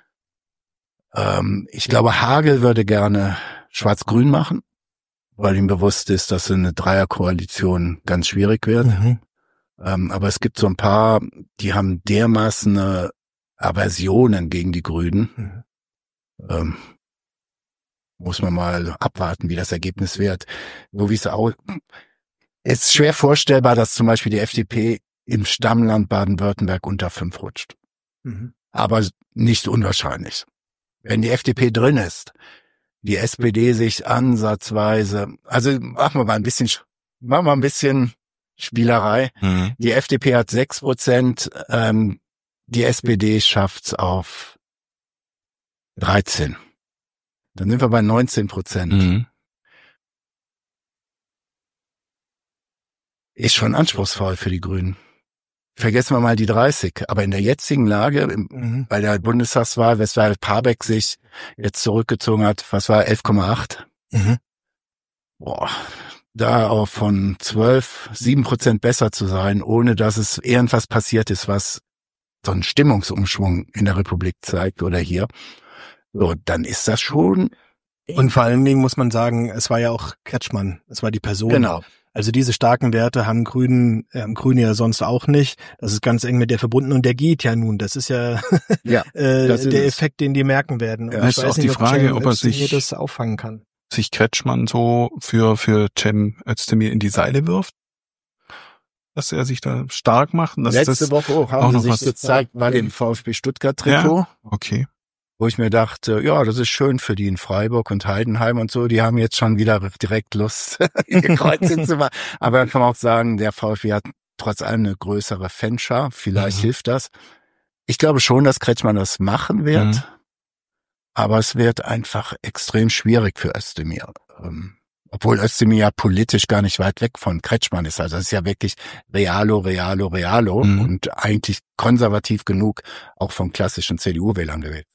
Ähm, ich glaube, Hagel würde gerne Schwarz-Grün machen, weil ihm bewusst ist, dass eine Dreierkoalition ganz schwierig wird. Mhm. Ähm, aber es gibt so ein paar, die haben dermaßen eine Aversionen gegen die Grünen. Mhm. Ähm, muss man mal abwarten, wie das Ergebnis wird. So wie es auch, es ist schwer vorstellbar, dass zum Beispiel die F D P im Stammland Baden-Württemberg unter fünf rutscht. Mhm. Aber nicht unwahrscheinlich. Wenn die F D P drin ist, die S P D sich ansatzweise, also machen wir mal ein bisschen, machen wir ein bisschen Spielerei. Mhm. Die F D P hat sechs Prozent, ähm, die S P D schafft's auf dreizehn. Dann sind wir bei neunzehn Prozent. Mhm. Ist schon anspruchsvoll für die Grünen. Vergessen wir mal die dreißig. Aber in der jetzigen Lage, mhm. bei der Bundestagswahl, weshalb Habeck sich jetzt zurückgezogen hat, was war, elf Komma acht? Mhm. Boah, da auch von zwölf, sieben Prozent besser zu sein, ohne dass es irgendwas passiert ist, was so einen Stimmungsumschwung in der Republik zeigt oder hier. So, dann ist das schon. Und vor allen Dingen muss man sagen, es war ja auch Kretschmann, es war die Person. Genau. Also diese starken Werte haben Grünen, äh, Grüne ja sonst auch nicht. Das ist ganz eng mit der verbunden und der geht ja nun. Das ist ja, ja äh, das der ist Effekt, den die merken werden. Und ja, ich weiß ist auch nicht, die Frage, ob er sich das auffangen kann. Sich Kretschmann so für für Cem Özdemir in die Seile wirft, dass er sich da stark macht. Und dass Letzte das Woche auch haben auch sie noch sich was gezeigt bei dem VfB Stuttgart-Trikot. Ja? Okay. Wo ich mir dachte, ja, das ist schön für die in Freiburg und Heidenheim und so. Die haben jetzt schon wieder direkt Lust, ihr Kreuzchen zu machen. Aber dann kann man auch sagen, der VfB hat trotz allem eine größere Fanschar. Vielleicht mhm. hilft das. Ich glaube schon, dass Kretschmann das machen wird. Mhm. Aber es wird einfach extrem schwierig für Özdemir. Ähm, obwohl Özdemir ja politisch gar nicht weit weg von Kretschmann ist. Also es ist ja wirklich Realo, Realo, Realo mhm. und eigentlich konservativ genug, auch vom klassischen C D U-Wählern gewählt.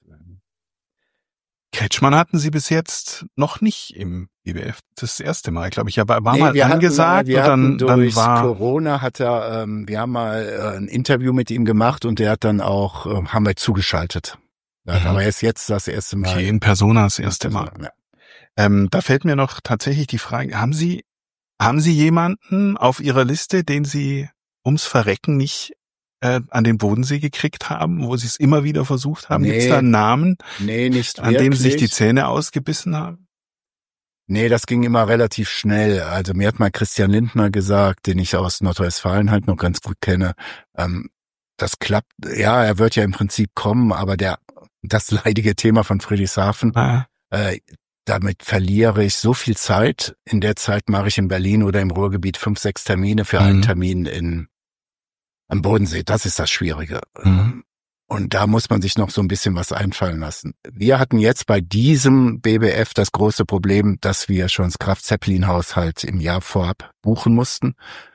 Kretschmann hatten Sie bis jetzt noch nicht im B B F. Das ist das erste Mal, glaube ich. Aber war nee, mal wir angesagt. Hatten, wir und dann, hatten durch dann war Corona hat er, ähm, wir haben mal äh, ein Interview mit ihm gemacht und der hat dann auch, äh, haben wir zugeschaltet. Ja, mhm. Aber er ist jetzt das erste Mal. Okay, in Persona das erste Mal. Ja. Ähm, da fällt mir noch tatsächlich die Frage, haben Sie, haben Sie jemanden auf Ihrer Liste, den Sie ums Verrecken nicht äh, an den Bodensee gekriegt haben, wo Sie es immer wieder versucht haben? Nee. Gibt es da einen Namen, nee, nicht an wirklich. dem Sie sich die Zähne ausgebissen haben? Nee, das ging immer relativ schnell. Also mir hat mal Christian Lindner gesagt, den ich aus Nordrhein-Westfalen halt noch ganz gut kenne, ähm, das klappt, ja, er wird ja im Prinzip kommen, aber der das leidige Thema von Friedrichshafen, ah. äh, damit verliere ich so viel Zeit. In der Zeit mache ich in Berlin oder im Ruhrgebiet fünf, sechs Termine für mhm. einen Termin in am Bodensee. Das ist das Schwierige. Mhm. Und da muss man sich noch so ein bisschen was einfallen lassen. Wir hatten jetzt bei diesem B B F das große Problem, dass wir schon das Kraft-Zeppelin-Haus halt im Jahr vorab buchen mussten.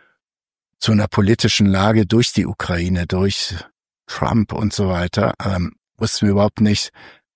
Zu einer politischen Lage durch die Ukraine, durch Trump und so weiter, ähm, wussten wir überhaupt nicht.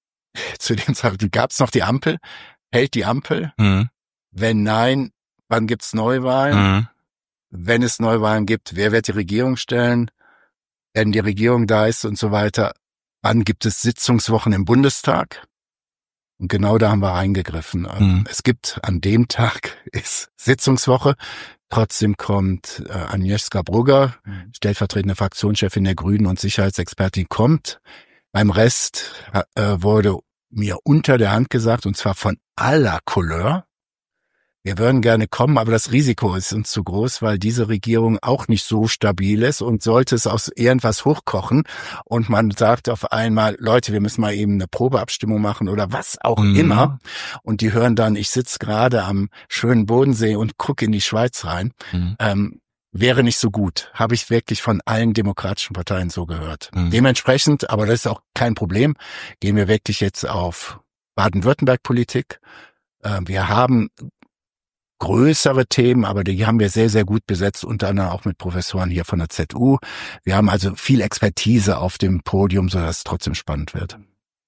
Zu dem Zeitpunkt gab es noch die Ampel. Hält die Ampel? Mhm. Wenn nein, wann gibt's Neuwahlen? Mhm. Wenn es Neuwahlen gibt, wer wird die Regierung stellen? Wenn die Regierung da ist und so weiter, wann gibt es Sitzungswochen im Bundestag? Und genau da haben wir reingegriffen. Mhm. Es gibt an dem Tag ist Sitzungswoche. Trotzdem kommt äh, Agnieszka Brugger, mhm. stellvertretende Fraktionschefin der Grünen und Sicherheitsexpertin, kommt. Beim Rest äh, wurde mir unter der Hand gesagt, und zwar von aller Couleur, wir würden gerne kommen, aber das Risiko ist uns zu groß, weil diese Regierung auch nicht so stabil ist und sollte es aus irgendwas hochkochen und man sagt auf einmal, Leute, wir müssen mal eben eine Probeabstimmung machen oder was auch mhm. immer und die hören dann, ich sitze gerade am schönen Bodensee und gucke in die Schweiz rein. Mhm. Ähm, wäre nicht so gut. Habe ich wirklich von allen demokratischen Parteien so gehört. Mhm. Dementsprechend, aber das ist auch kein Problem, gehen wir wirklich jetzt auf Baden-Württemberg-Politik. Äh, wir haben größere Themen, aber die haben wir sehr, sehr gut besetzt, unter anderem auch mit Professoren hier von der Z U. Wir haben also viel Expertise auf dem Podium, sodass es trotzdem spannend wird.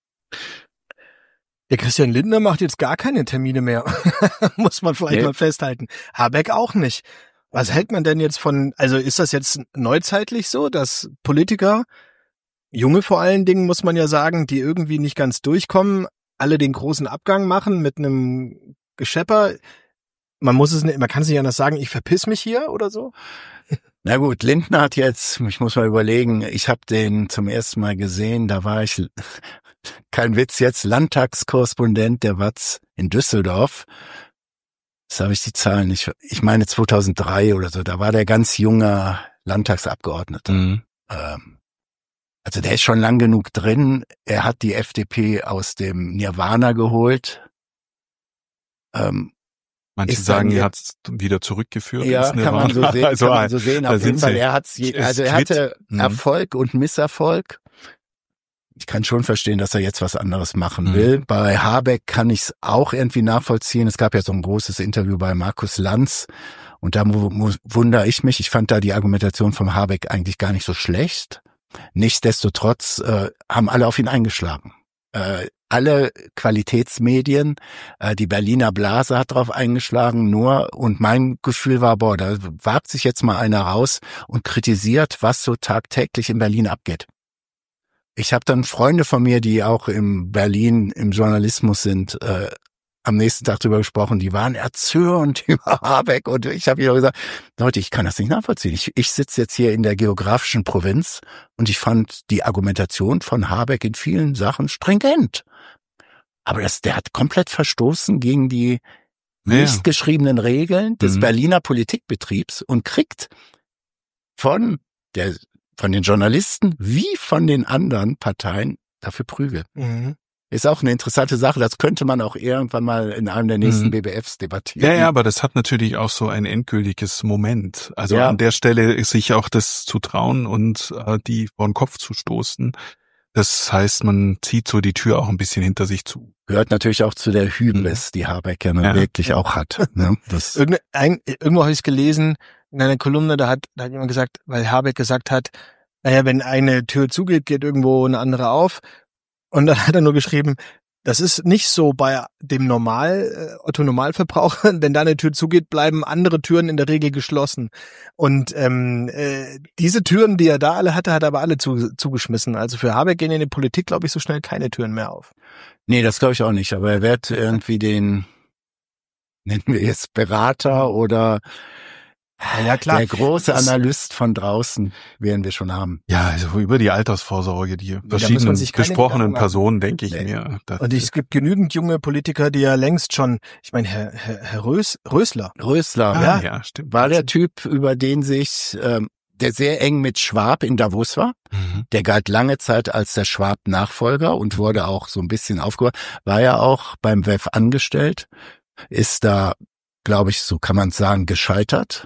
Der Christian Lindner macht jetzt gar keine Termine mehr. Muss man vielleicht Nee. mal festhalten. Habeck auch nicht. Was hält man denn jetzt von, also ist das jetzt neuzeitlich so, dass Politiker, junge vor allen Dingen, muss man ja sagen, die irgendwie nicht ganz durchkommen, alle den großen Abgang machen mit einem Geschepper? Man muss es nicht, man kann es nicht anders sagen, ich verpiss mich hier oder so? Na gut, Lindner hat jetzt, ich muss mal überlegen, ich habe den zum ersten Mal gesehen, da war ich, kein Witz jetzt, Landtagskorrespondent der W A Z in Düsseldorf. Das habe ich die Zahlen nicht, ich meine zweitausenddrei oder so, da war der ganz junger Landtagsabgeordnete. Mhm. Ähm, also der ist schon lang genug drin, er hat die F D P aus dem Nirvana geholt. Ähm, Manche Ist sagen, dann er hat es wieder zurückgeführt. Ja, ins kann man so Nirvana. sehen, Also, kann man so sehen. da Auf jeden sind Fall, sie. er hat's je, Ist also er quitt. hatte Mhm. Erfolg und Misserfolg. Ich kann schon verstehen, dass er jetzt was anderes machen Mhm. will. Bei Habeck kann ich es auch irgendwie nachvollziehen. Es gab ja so ein großes Interview bei Markus Lanz und da mu- mu- wundere ich mich. Ich fand da die Argumentation von Habeck eigentlich gar nicht so schlecht. Nichtsdestotrotz äh, haben alle auf ihn eingeschlagen. Äh, alle Qualitätsmedien, äh, die Berliner Blase hat drauf eingeschlagen, nur, und mein Gefühl war, boah, da wagt sich jetzt mal einer raus und kritisiert, was so tagtäglich in Berlin abgeht. Ich habe dann Freunde von mir, die auch in Berlin im Journalismus sind, äh, am nächsten Tag drüber gesprochen, die waren erzürnt über Habeck und ich habe wieder gesagt, Leute, ich kann das nicht nachvollziehen. Ich, ich sitze jetzt hier in der geografischen Provinz und ich fand die Argumentation von Habeck in vielen Sachen stringent. Aber das, der hat komplett verstoßen gegen die Ja. nicht geschriebenen Regeln des Mhm. Berliner Politikbetriebs und kriegt von der, von den Journalisten wie von den anderen Parteien dafür Prügel. Mhm. Ist auch eine interessante Sache. Das könnte man auch irgendwann mal in einem der nächsten Mhm. B B Fs debattieren. Ja, ja, aber das hat natürlich auch so ein endgültiges Moment. Also Ja. an der Stelle ist sich auch das zu trauen und äh, die vor den Kopf zu stoßen. Das heißt, man zieht so die Tür auch ein bisschen hinter sich zu. Gehört natürlich auch zu der Hybris, die Habeck ja, Ja. wirklich auch hat. Ne? Das, Irgende, ein, irgendwo habe ich es gelesen, in einer Kolumne, da hat, da hat jemand gesagt, weil Habeck gesagt hat, naja, wenn eine Tür zugeht, geht irgendwo eine andere auf. Und dann hat er nur geschrieben, das ist nicht so bei dem Normal, äh, Otto Normalverbraucher, wenn da eine Tür zugeht, bleiben andere Türen in der Regel geschlossen. Und ähm, äh, diese Türen, die er da alle hatte, hat er aber alle zu, zugeschmissen. Also für Habeck gehen in der Politik, glaube ich, so schnell keine Türen mehr auf. nee, das glaube ich auch nicht. Aber er wird irgendwie den, nennen wir jetzt Berater oder Ja, klar. der große Das- Analyst von draußen werden wir schon haben. Ja, also über die Altersvorsorge, die muss verschiedenen man sich keine besprochenen Gedanken machen. Personen, denke ich Nee. mir. Das Und es gibt genügend junge Politiker, die ja längst schon, ich meine, Herr, Herr, Herr Rös, Rösler, Rösler ah, ja. ja, stimmt. war der Typ, über den sich, ähm, der sehr eng mit Schwab in Davos war. Mhm. Der galt lange Zeit als der Schwab-Nachfolger und wurde auch so ein bisschen aufgebaut. War ja auch beim W E F angestellt, ist da, glaube ich, so kann man sagen, gescheitert.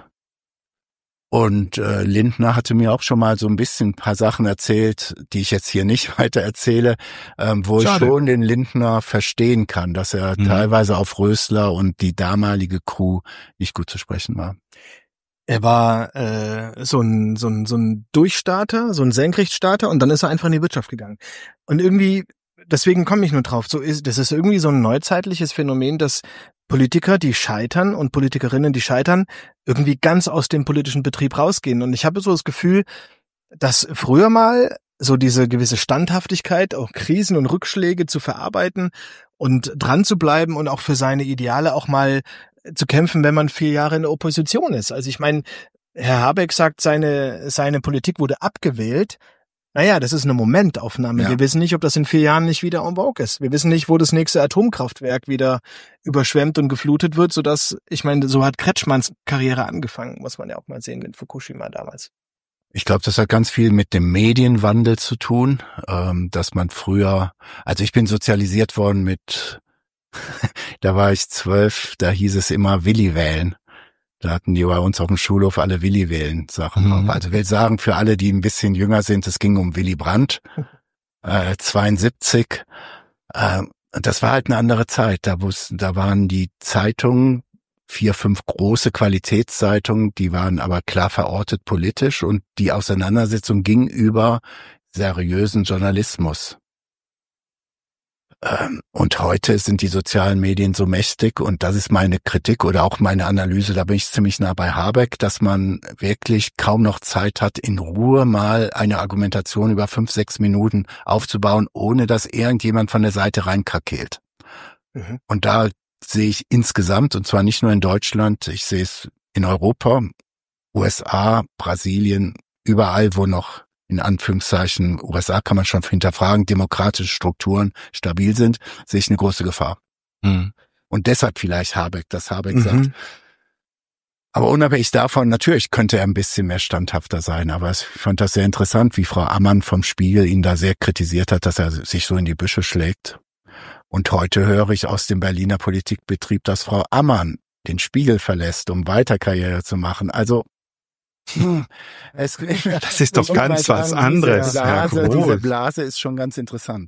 Und äh, Lindner hatte mir auch schon mal so ein bisschen ein paar Sachen erzählt, die ich jetzt hier nicht weiter erzähle, ähm, wo Schade. ich schon den Lindner verstehen kann, dass er Mhm. teilweise auf Rösler und die damalige Crew nicht gut zu sprechen war. er war äh, so ein so ein so ein Durchstarter, so ein Senkrechtstarter und dann ist er einfach in die Wirtschaft gegangen. Und irgendwie, deswegen komme ich nur drauf, so ist das ist irgendwie so ein neuzeitliches Phänomen, dass Politiker, die scheitern und Politikerinnen, die scheitern, irgendwie ganz aus dem politischen Betrieb rausgehen. Und ich habe so das Gefühl, dass früher mal so diese gewisse Standhaftigkeit, auch Krisen und Rückschläge zu verarbeiten und dran zu bleiben und auch für seine Ideale auch mal zu kämpfen, wenn man vier Jahre in der Opposition ist. Also ich meine, Herr Habeck sagt, seine seine Politik wurde abgewählt. Naja, das ist eine Momentaufnahme. Ja. Wir wissen nicht, ob das in vier Jahren nicht wieder en vogue ist. Wir wissen nicht, wo das nächste Atomkraftwerk wieder überschwemmt und geflutet wird, sodass, ich meine, so hat Kretschmanns Karriere angefangen, muss man ja auch mal sehen mit Fukushima damals. Ich glaube, das hat ganz viel mit dem Medienwandel zu tun, ähm, dass man früher, also ich bin sozialisiert worden mit, da war ich zwölf, da hieß es immer Willi wählen. Da hatten die bei uns auf dem Schulhof alle Willi wählen Sachen. Mhm. Also will sagen, für alle, die ein bisschen jünger sind, es ging um Willy Brandt, äh, zweiundsiebzig. Äh, das war halt eine andere Zeit. Da, da waren die Zeitungen, vier, fünf große Qualitätszeitungen, die waren aber klar verortet politisch und die Auseinandersetzung ging über seriösen Journalismus. Und heute sind die sozialen Medien so mächtig und das ist meine Kritik oder auch meine Analyse, da bin ich ziemlich nah bei Habeck, dass man wirklich kaum noch Zeit hat, in Ruhe mal eine Argumentation über fünf, sechs Minuten aufzubauen, ohne dass irgendjemand von der Seite reinkrakeelt. Mhm. Und da sehe ich insgesamt, und zwar nicht nur in Deutschland, ich sehe es in Europa, U S A, Brasilien, überall, wo noch in Anführungszeichen, U S A kann man schon hinterfragen, demokratische Strukturen stabil sind, sehe ich eine große Gefahr. Mhm. Und deshalb vielleicht Habeck, dass Habeck mhm. sagt. Aber unabhängig davon, natürlich könnte er ein bisschen mehr standhafter sein, aber ich fand das sehr interessant, wie Frau Ammann vom Spiegel ihn da sehr kritisiert hat, dass er sich so in die Büsche schlägt. Und heute höre ich aus dem Berliner Politikbetrieb, dass Frau Ammann den Spiegel verlässt, um weiter Karriere zu machen. Also Hm. Es, das ist doch ganz was sagen, anderes. Diese Blase, ja, diese Blase ist schon ganz interessant.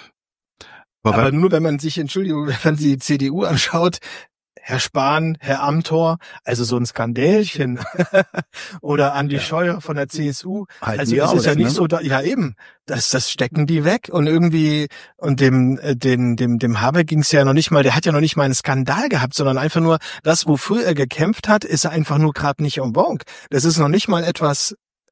Aber, Aber nur wenn man sich, Entschuldigung, wenn man sich die C D U anschaut, Herr Spahn, Herr Amthor, also so ein Skandälchen oder Andi ja. Scheuer von der C S U, halt also das aus, ist ja nicht ne? so, da, ja eben, das, das stecken die weg und irgendwie und dem, dem, dem, dem Habeck ging's ja noch nicht mal, der hat ja noch nicht mal einen Skandal gehabt, sondern einfach nur das, wofür er gekämpft hat, ist einfach nur gerade nicht en vogue. Das ist noch nicht mal etwas,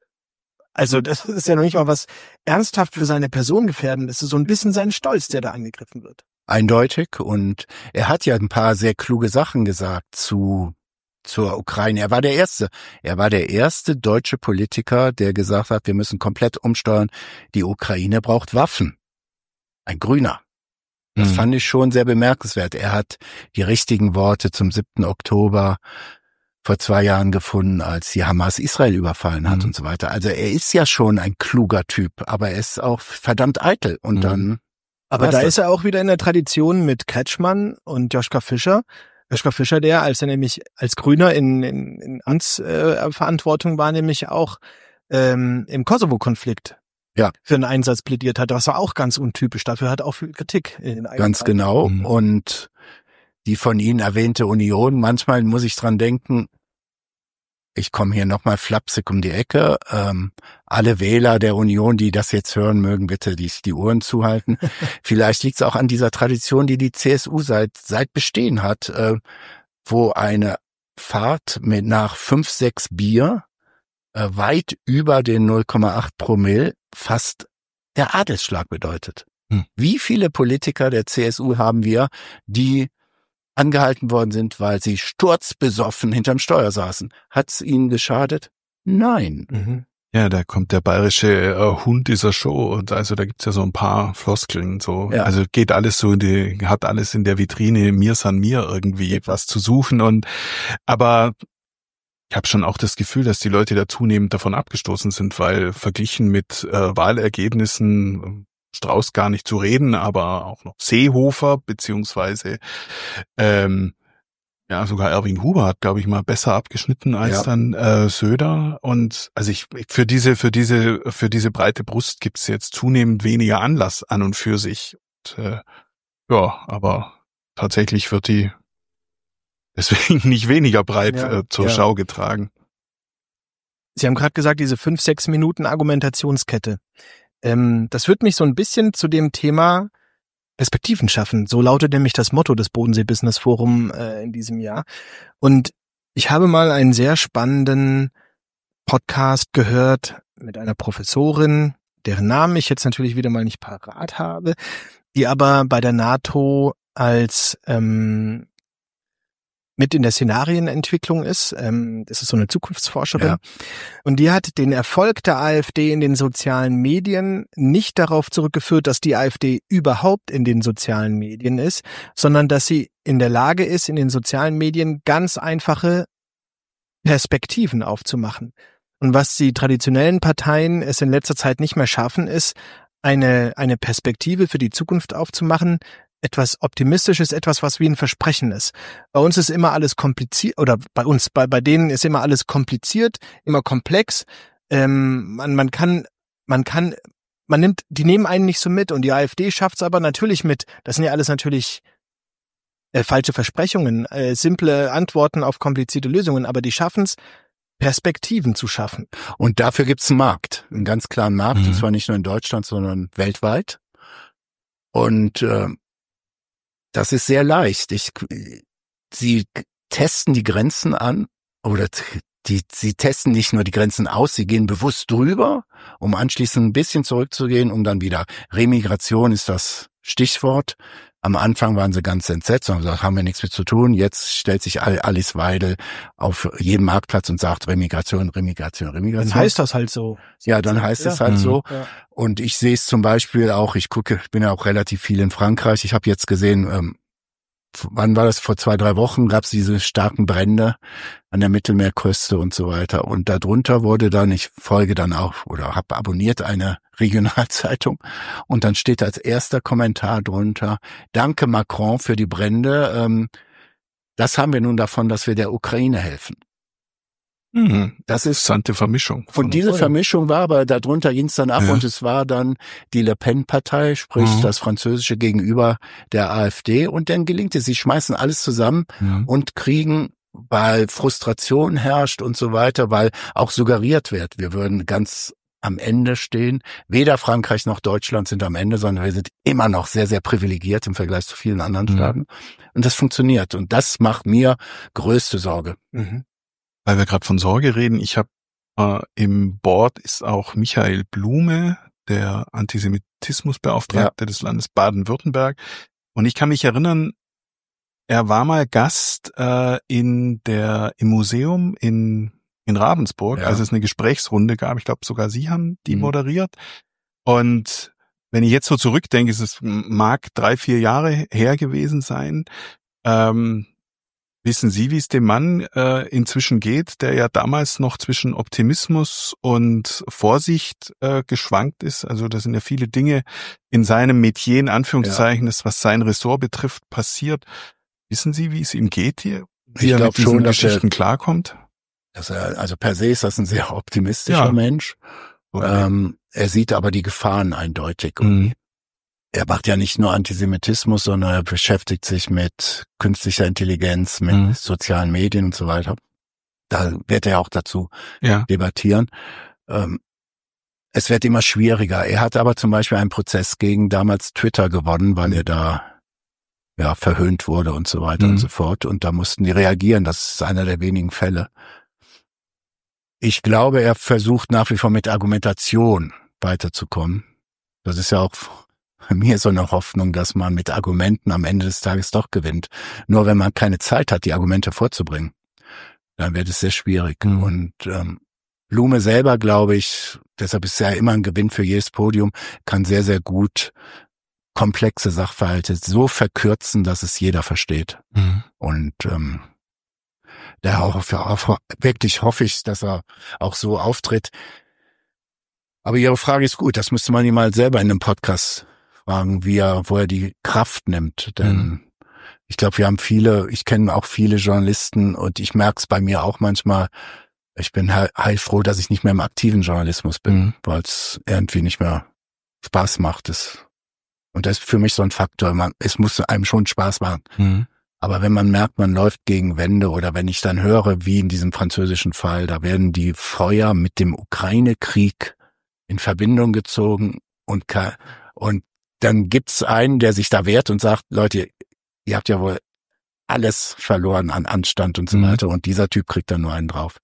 also das ist ja noch nicht mal was ernsthaft für seine Person gefährden. Das ist so ein bisschen sein Stolz, der da angegriffen wird. Eindeutig und er hat ja ein paar sehr kluge Sachen gesagt zu zur Ukraine. Er war der erste, er war der erste deutsche Politiker, der gesagt hat, wir müssen komplett umsteuern. Die Ukraine braucht Waffen. Ein Grüner. Das mhm. fand ich schon sehr bemerkenswert. Er hat die richtigen Worte zum siebten Oktober vor zwei Jahren gefunden, als die Hamas Israel überfallen hat mhm. und so weiter. Also er ist ja schon ein kluger Typ, aber er ist auch verdammt eitel und mhm. dann Aber da ist er auch wieder in der Tradition mit Kretschmann und Joschka Fischer. Joschka Fischer, der, als er nämlich als Grüner in, in, in Amtsverantwortung äh, war, nämlich auch ähm, im Kosovo-Konflikt ja. für einen Einsatz plädiert hat. Das war auch ganz untypisch. Dafür hat er auch viel Kritik in den eigenen Ganz Reihen. Genau. Mhm. Und die von Ihnen erwähnte Union, manchmal muss ich dran denken, ich komme hier nochmal flapsig um die Ecke. Ähm, alle Wähler der Union, die das jetzt hören mögen, bitte die, die Ohren zuhalten. Vielleicht liegt es auch an dieser Tradition, die die C S U seit seit Bestehen hat, äh, wo eine Fahrt mit nach fünf, sechs Bier äh, weit über den null Komma acht Promille fast der Adelsschlag bedeutet. Hm. Wie viele Politiker der C S U haben wir, die angehalten worden sind, weil sie sturzbesoffen hinterm Steuer saßen? Hat's ihnen geschadet? Nein. Mhm. Ja, da kommt der bayerische äh, Hund dieser Show und also da gibt's ja so ein paar Floskeln so. Ja. Also geht alles so in die, hat alles in der Vitrine mir san mir irgendwie was zu suchen und aber ich habe schon auch das Gefühl, dass die Leute da zunehmend davon abgestoßen sind, weil verglichen mit äh, Wahlergebnissen Strauß gar nicht zu reden, aber auch noch Seehofer, beziehungsweise ähm, ja sogar Erwin Huber hat, glaube ich, mal besser abgeschnitten als ja. dann äh, Söder. Und also ich für diese für diese für diese breite Brust gibt's jetzt zunehmend weniger Anlass an und für sich. Und, äh, ja, aber tatsächlich wird die deswegen nicht weniger breit ja, äh, zur ja. Schau getragen. Sie haben gerade gesagt, diese fünf, sechs Minuten Argumentationskette. Ähm, das führt mich so ein bisschen zu dem Thema Perspektiven schaffen. So lautet nämlich das Motto des Bodensee Business Forum äh, in diesem Jahr. Und ich habe mal einen sehr spannenden Podcast gehört mit einer Professorin, deren Namen ich jetzt natürlich wieder mal nicht parat habe, die aber bei der NATO als ähm, mit in der Szenarienentwicklung ist. Ähm, das ist so eine Zukunftsforscherin. Ja. Und die hat den Erfolg der AfD in den sozialen Medien nicht darauf zurückgeführt, dass die AfD überhaupt in den sozialen Medien ist, sondern dass sie in der Lage ist, in den sozialen Medien ganz einfache Perspektiven aufzumachen. Und was die traditionellen Parteien es in letzter Zeit nicht mehr schaffen, ist, eine, eine Perspektive für die Zukunft aufzumachen, etwas Optimistisches, etwas, was wie ein Versprechen ist. Bei uns ist immer alles kompliziert, oder bei uns, bei, bei denen ist immer alles kompliziert, immer komplex. Ähm, man, man kann, man kann, man nimmt, die nehmen einen nicht so mit und die AfD schafft es aber natürlich mit. Das sind ja alles natürlich äh, falsche Versprechungen, äh, simple Antworten auf komplizierte Lösungen, aber die schaffen es, Perspektiven zu schaffen. Und dafür gibt's einen Markt, einen ganz klaren Markt, Mhm. und zwar nicht nur in Deutschland, sondern weltweit. Und äh, das ist sehr leicht. Ich, sie testen die Grenzen an, oder die, sie testen nicht nur die Grenzen aus, sie gehen bewusst drüber, um anschließend ein bisschen zurückzugehen, um dann wieder. Remigration ist das Stichwort. Am Anfang waren sie ganz entsetzt und haben gesagt, haben wir nichts mit zu tun. Jetzt stellt sich Alice Weidel auf jedem Marktplatz und sagt Remigration, Remigration, Remigration. Dann heißt das halt so. Ja, dann heißt Ja. es halt Mhm. so. Ja. Und ich sehe es zum Beispiel auch, ich gucke, ich bin ja auch relativ viel in Frankreich. Ich habe jetzt gesehen, ähm, wann war das? Vor zwei, drei Wochen gab es diese starken Brände an der Mittelmeerküste und so weiter. Und darunter wurde dann, ich folge dann auch oder habe abonniert eine Regionalzeitung. Und dann steht als erster Kommentar drunter: Danke Macron für die Brände. Ähm, das haben wir nun davon, dass wir der Ukraine helfen. Mhm. Das ist Interessante Vermischung. Und diese Voll. Vermischung war, aber darunter ging es dann ab Ja. und es war dann die Le Pen-Partei, sprich Mhm. das französische Gegenüber der AfD. Und dann gelingt es, sie schmeißen alles zusammen Mhm. und kriegen, weil Frustration herrscht und so weiter, weil auch suggeriert wird, wir würden ganz am Ende stehen. Weder Frankreich noch Deutschland sind am Ende, sondern wir sind immer noch sehr, sehr privilegiert im Vergleich zu vielen anderen Mhm. Staaten. Und das funktioniert. Und das macht mir größte Sorge. Mhm. Weil wir gerade von Sorge reden, ich habe äh, im Board ist auch Michael Blume, der Antisemitismusbeauftragte des Landes Baden-Württemberg. Und ich kann mich erinnern, er war mal Gast äh, in der im Museum in in Ravensburg, Ja. als es eine Gesprächsrunde gab. Ich glaube, sogar Sie haben die Mhm. moderiert. Und wenn ich jetzt so zurückdenke, ist es mag drei, vier Jahre her gewesen sein. Ähm, Wissen Sie, wie es dem Mann äh, inzwischen geht, der ja damals noch zwischen Optimismus und Vorsicht äh, geschwankt ist? Also da sind ja viele Dinge in seinem Metier, in Anführungszeichen, das, was sein Ressort betrifft, passiert. Wissen Sie, wie es ihm geht hier? Wie Ich er glaub mit diesen schon, dass er- Geschichten klarkommt? Das, er- also per se ist das ein sehr optimistischer Ja. Mensch. Oder? Ähm, er sieht aber die Gefahren eindeutig. Und Mhm. er macht ja nicht nur Antisemitismus, sondern er beschäftigt sich mit künstlicher Intelligenz, mit Mhm. sozialen Medien und so weiter. Da wird er auch dazu Ja. debattieren. Ähm, es wird immer schwieriger. Er hat aber zum Beispiel einen Prozess gegen damals Twitter gewonnen, weil er da ja verhöhnt wurde und so weiter Mhm. und so fort. Und da mussten die reagieren. Das ist einer der wenigen Fälle. Ich glaube, er versucht nach wie vor mit Argumentation weiterzukommen. Das ist ja auch bei mir so eine Hoffnung, dass man mit Argumenten am Ende des Tages doch gewinnt. Nur wenn man keine Zeit hat, die Argumente vorzubringen, dann wird es sehr schwierig. Mhm. Und ähm, Blume selber, glaube ich, deshalb ist es ja immer ein Gewinn für jedes Podium, kann sehr, sehr gut komplexe Sachverhalte so verkürzen, dass es jeder versteht. Mhm. Und ähm, da auch, auch wirklich hoffe ich, dass er auch so auftritt. Aber Ihre Frage ist gut. Das müsste man ihm mal selber in einem Podcast fragen, wie er, wo er die Kraft nimmt. Denn Mhm. ich glaube, wir haben viele, ich kenne auch viele Journalisten und ich merke es bei mir auch manchmal. Ich bin he- heilfroh, dass ich nicht mehr im aktiven Journalismus bin, Mhm. weil es irgendwie nicht mehr Spaß macht. Es, und das ist für mich so ein Faktor. Man, es muss einem schon Spaß machen. Mhm. Aber wenn man merkt, man läuft gegen Wände oder wenn ich dann höre, wie in diesem französischen Fall, da werden die Feuer mit dem Ukraine-Krieg in Verbindung gezogen und ka- und dann gibt's einen, der sich da wehrt und sagt, Leute, ihr habt ja wohl alles verloren an Anstand und so Mhm. weiter und dieser Typ kriegt dann nur einen drauf.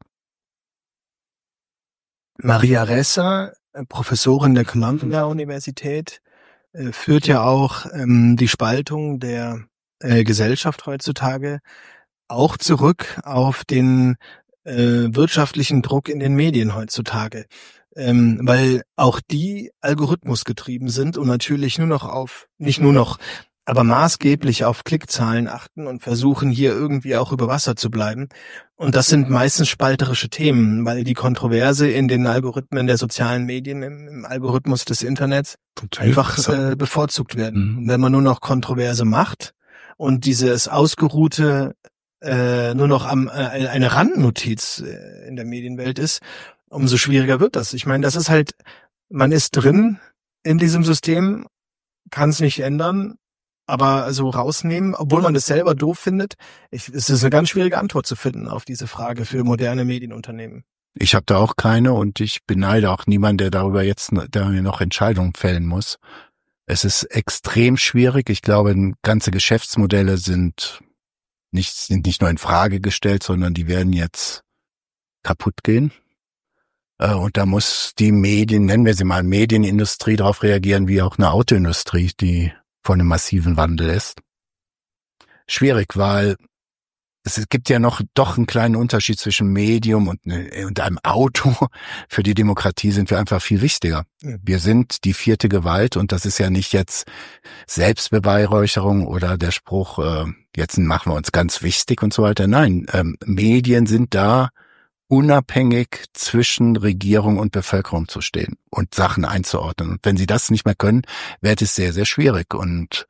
Maria Ressa, äh, Professorin der Columbia-Universität, äh, führt ja auch ähm, die Spaltung der äh, Gesellschaft heutzutage auch zurück auf den äh, wirtschaftlichen Druck in den Medien heutzutage. Ähm, weil auch die algorithmusgetrieben sind und natürlich nur noch auf, nicht nur noch, aber maßgeblich auf Klickzahlen achten und versuchen hier irgendwie auch über Wasser zu bleiben. Und das sind meistens spalterische Themen, weil die Kontroverse in den Algorithmen der sozialen Medien, im, im Algorithmus des Internets Total einfach besser. äh, bevorzugt werden. Mhm. Und wenn man nur noch Kontroverse macht und dieses Ausgeruhte äh, nur noch am, äh, eine Randnotiz äh, in der Medienwelt ist, umso schwieriger wird das. Ich meine, das ist halt, man ist drin in diesem System, kann es nicht ändern, aber so rausnehmen, obwohl man das selber doof findet, ich, es ist eine ganz schwierige Antwort zu finden auf diese Frage für moderne Medienunternehmen. Ich habe da auch keine und ich beneide auch niemanden, der darüber jetzt der mir noch Entscheidungen fällen muss. Es ist extrem schwierig. Ich glaube, ganze Geschäftsmodelle sind nicht, sind nicht nur in Frage gestellt, sondern die werden jetzt kaputt gehen. Und da muss die Medien, nennen wir sie mal Medienindustrie, darauf reagieren, wie auch eine Autoindustrie, die vor einem massiven Wandel ist. Schwierig, weil es gibt ja noch doch einen kleinen Unterschied zwischen Medium und, und einem Auto. Für die Demokratie sind wir einfach viel wichtiger. Wir sind die vierte Gewalt und das ist ja nicht jetzt Selbstbeweihräucherung oder der Spruch, äh, jetzt machen wir uns ganz wichtig und so weiter. Nein, ähm, Medien sind da, unabhängig zwischen Regierung und Bevölkerung zu stehen und Sachen einzuordnen. Und wenn sie das nicht mehr können, wird es sehr, sehr schwierig. Und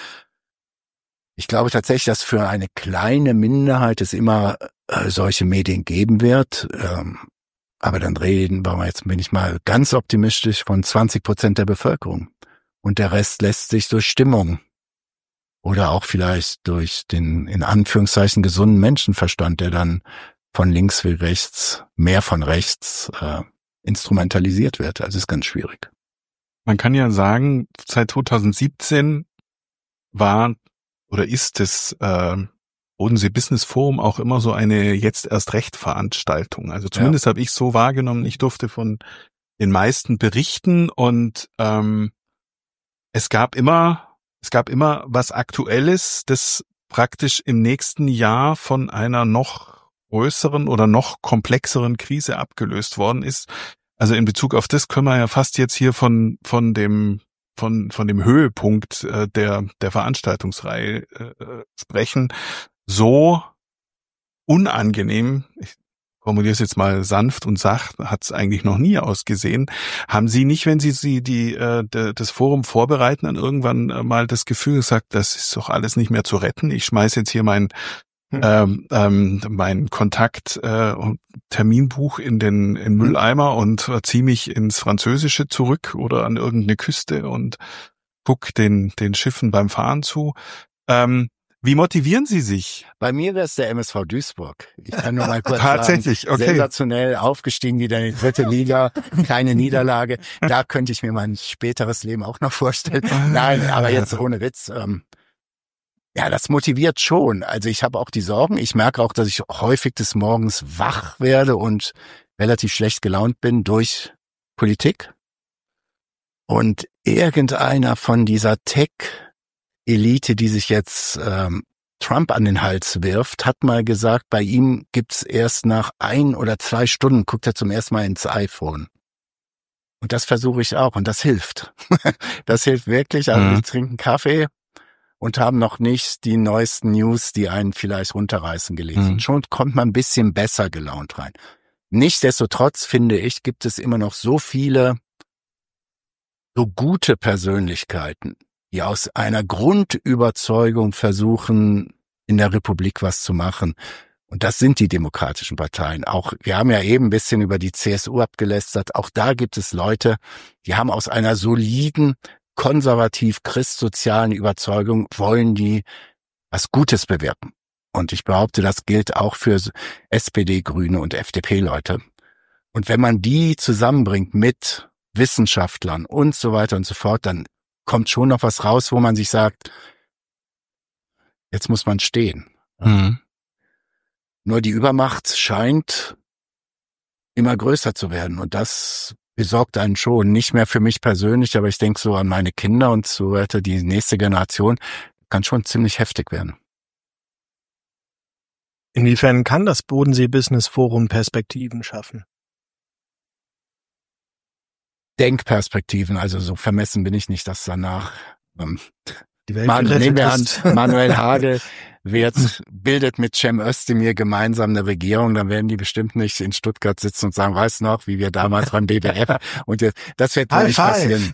ich glaube tatsächlich, dass für eine kleine Minderheit es immer äh, solche Medien geben wird. Ähm, aber dann reden wir jetzt, bin ich mal ganz optimistisch, von zwanzig Prozent der Bevölkerung. Und der Rest lässt sich durch Stimmung oder auch vielleicht durch den, in Anführungszeichen, gesunden Menschenverstand, der dann von links wie rechts, mehr von rechts äh, instrumentalisiert wird. Also ist ganz schwierig. Man kann ja sagen, seit zwanzig siebzehn war oder ist das äh, Bodensee Business Forum auch immer so eine jetzt erst recht Veranstaltung. Also zumindest ja. habe ich so wahrgenommen, ich durfte von den meisten berichten und ähm, es gab immer, es gab immer was Aktuelles, das praktisch im nächsten Jahr von einer noch größeren oder noch komplexeren Krise abgelöst worden ist. Also in Bezug auf das können wir ja fast jetzt hier von von dem von von dem Höhepunkt äh, der der Veranstaltungsreihe äh, sprechen. So unangenehm, ich formuliere es jetzt mal sanft und sacht, hat es eigentlich noch nie ausgesehen. Haben Sie nicht, wenn Sie sie die äh, de, das Forum vorbereiten, dann irgendwann äh, mal das Gefühl gesagt, das ist doch alles nicht mehr zu retten? Ich schmeiß jetzt hier mein Ähm, ähm, mein Kontakt äh, Terminbuch in den in Mülleimer und äh, ziehe mich ins Französische zurück oder an irgendeine Küste und guck den den Schiffen beim Fahren zu. Ähm, wie motivieren Sie sich? Bei mir wäre es der M S V Duisburg. Ich kann nur mal kurz Tatsächlich, sagen, okay. Sensationell aufgestiegen, wieder in die dritte Liga, keine Niederlage. Da könnte ich mir mein späteres Leben auch noch vorstellen. Nein, aber jetzt ohne Witz. Ähm, Ja, das motiviert schon. Also ich habe auch die Sorgen. Ich merke auch, dass ich häufig des Morgens wach werde und relativ schlecht gelaunt bin durch Politik. Und irgendeiner von dieser Tech-Elite, die sich jetzt ähm, Trump an den Hals wirft, hat mal gesagt, bei ihm gibt's erst nach ein oder zwei Stunden, guckt er zum ersten Mal ins iPhone. Und das versuche ich auch und das hilft. Das hilft wirklich. Also Mhm. ich trinke einen Kaffee und haben noch nicht die neuesten News, die einen vielleicht runterreißen, gelesen. Mhm. Schon kommt man ein bisschen besser gelaunt rein. Nichtsdestotrotz, finde ich, gibt es immer noch so viele so gute Persönlichkeiten, die aus einer Grundüberzeugung versuchen, in der Republik was zu machen. Und das sind die demokratischen Parteien. Auch, wir haben ja eben ein bisschen über die C S U abgelästert. Auch da gibt es Leute, die haben aus einer soliden, konservativ-christsozialen Überzeugung, wollen die was Gutes bewirken. Und ich behaupte, das gilt auch für S P D, Grüne und F D P-Leute. Und wenn man die zusammenbringt mit Wissenschaftlern und so weiter und so fort, dann kommt schon noch was raus, wo man sich sagt, jetzt muss man stehen. Mhm. Nur die Übermacht scheint immer größer zu werden und das besorgt einen schon. Nicht mehr für mich persönlich, aber ich denke so an meine Kinder und so weiter, die nächste Generation kann schon ziemlich heftig werden. Inwiefern kann das Bodensee Business Forum Perspektiven schaffen? Denkperspektiven, also so vermessen bin ich nicht, dass danach ähm, Die Welt Man, nehmen wir an, ist. Manuel Hagel wird, bildet mit Cem Özdemir gemeinsam eine Regierung, dann werden die bestimmt nicht in Stuttgart sitzen und sagen, weißt du noch, wie wir damals beim B B F und das wird wohl nicht passieren.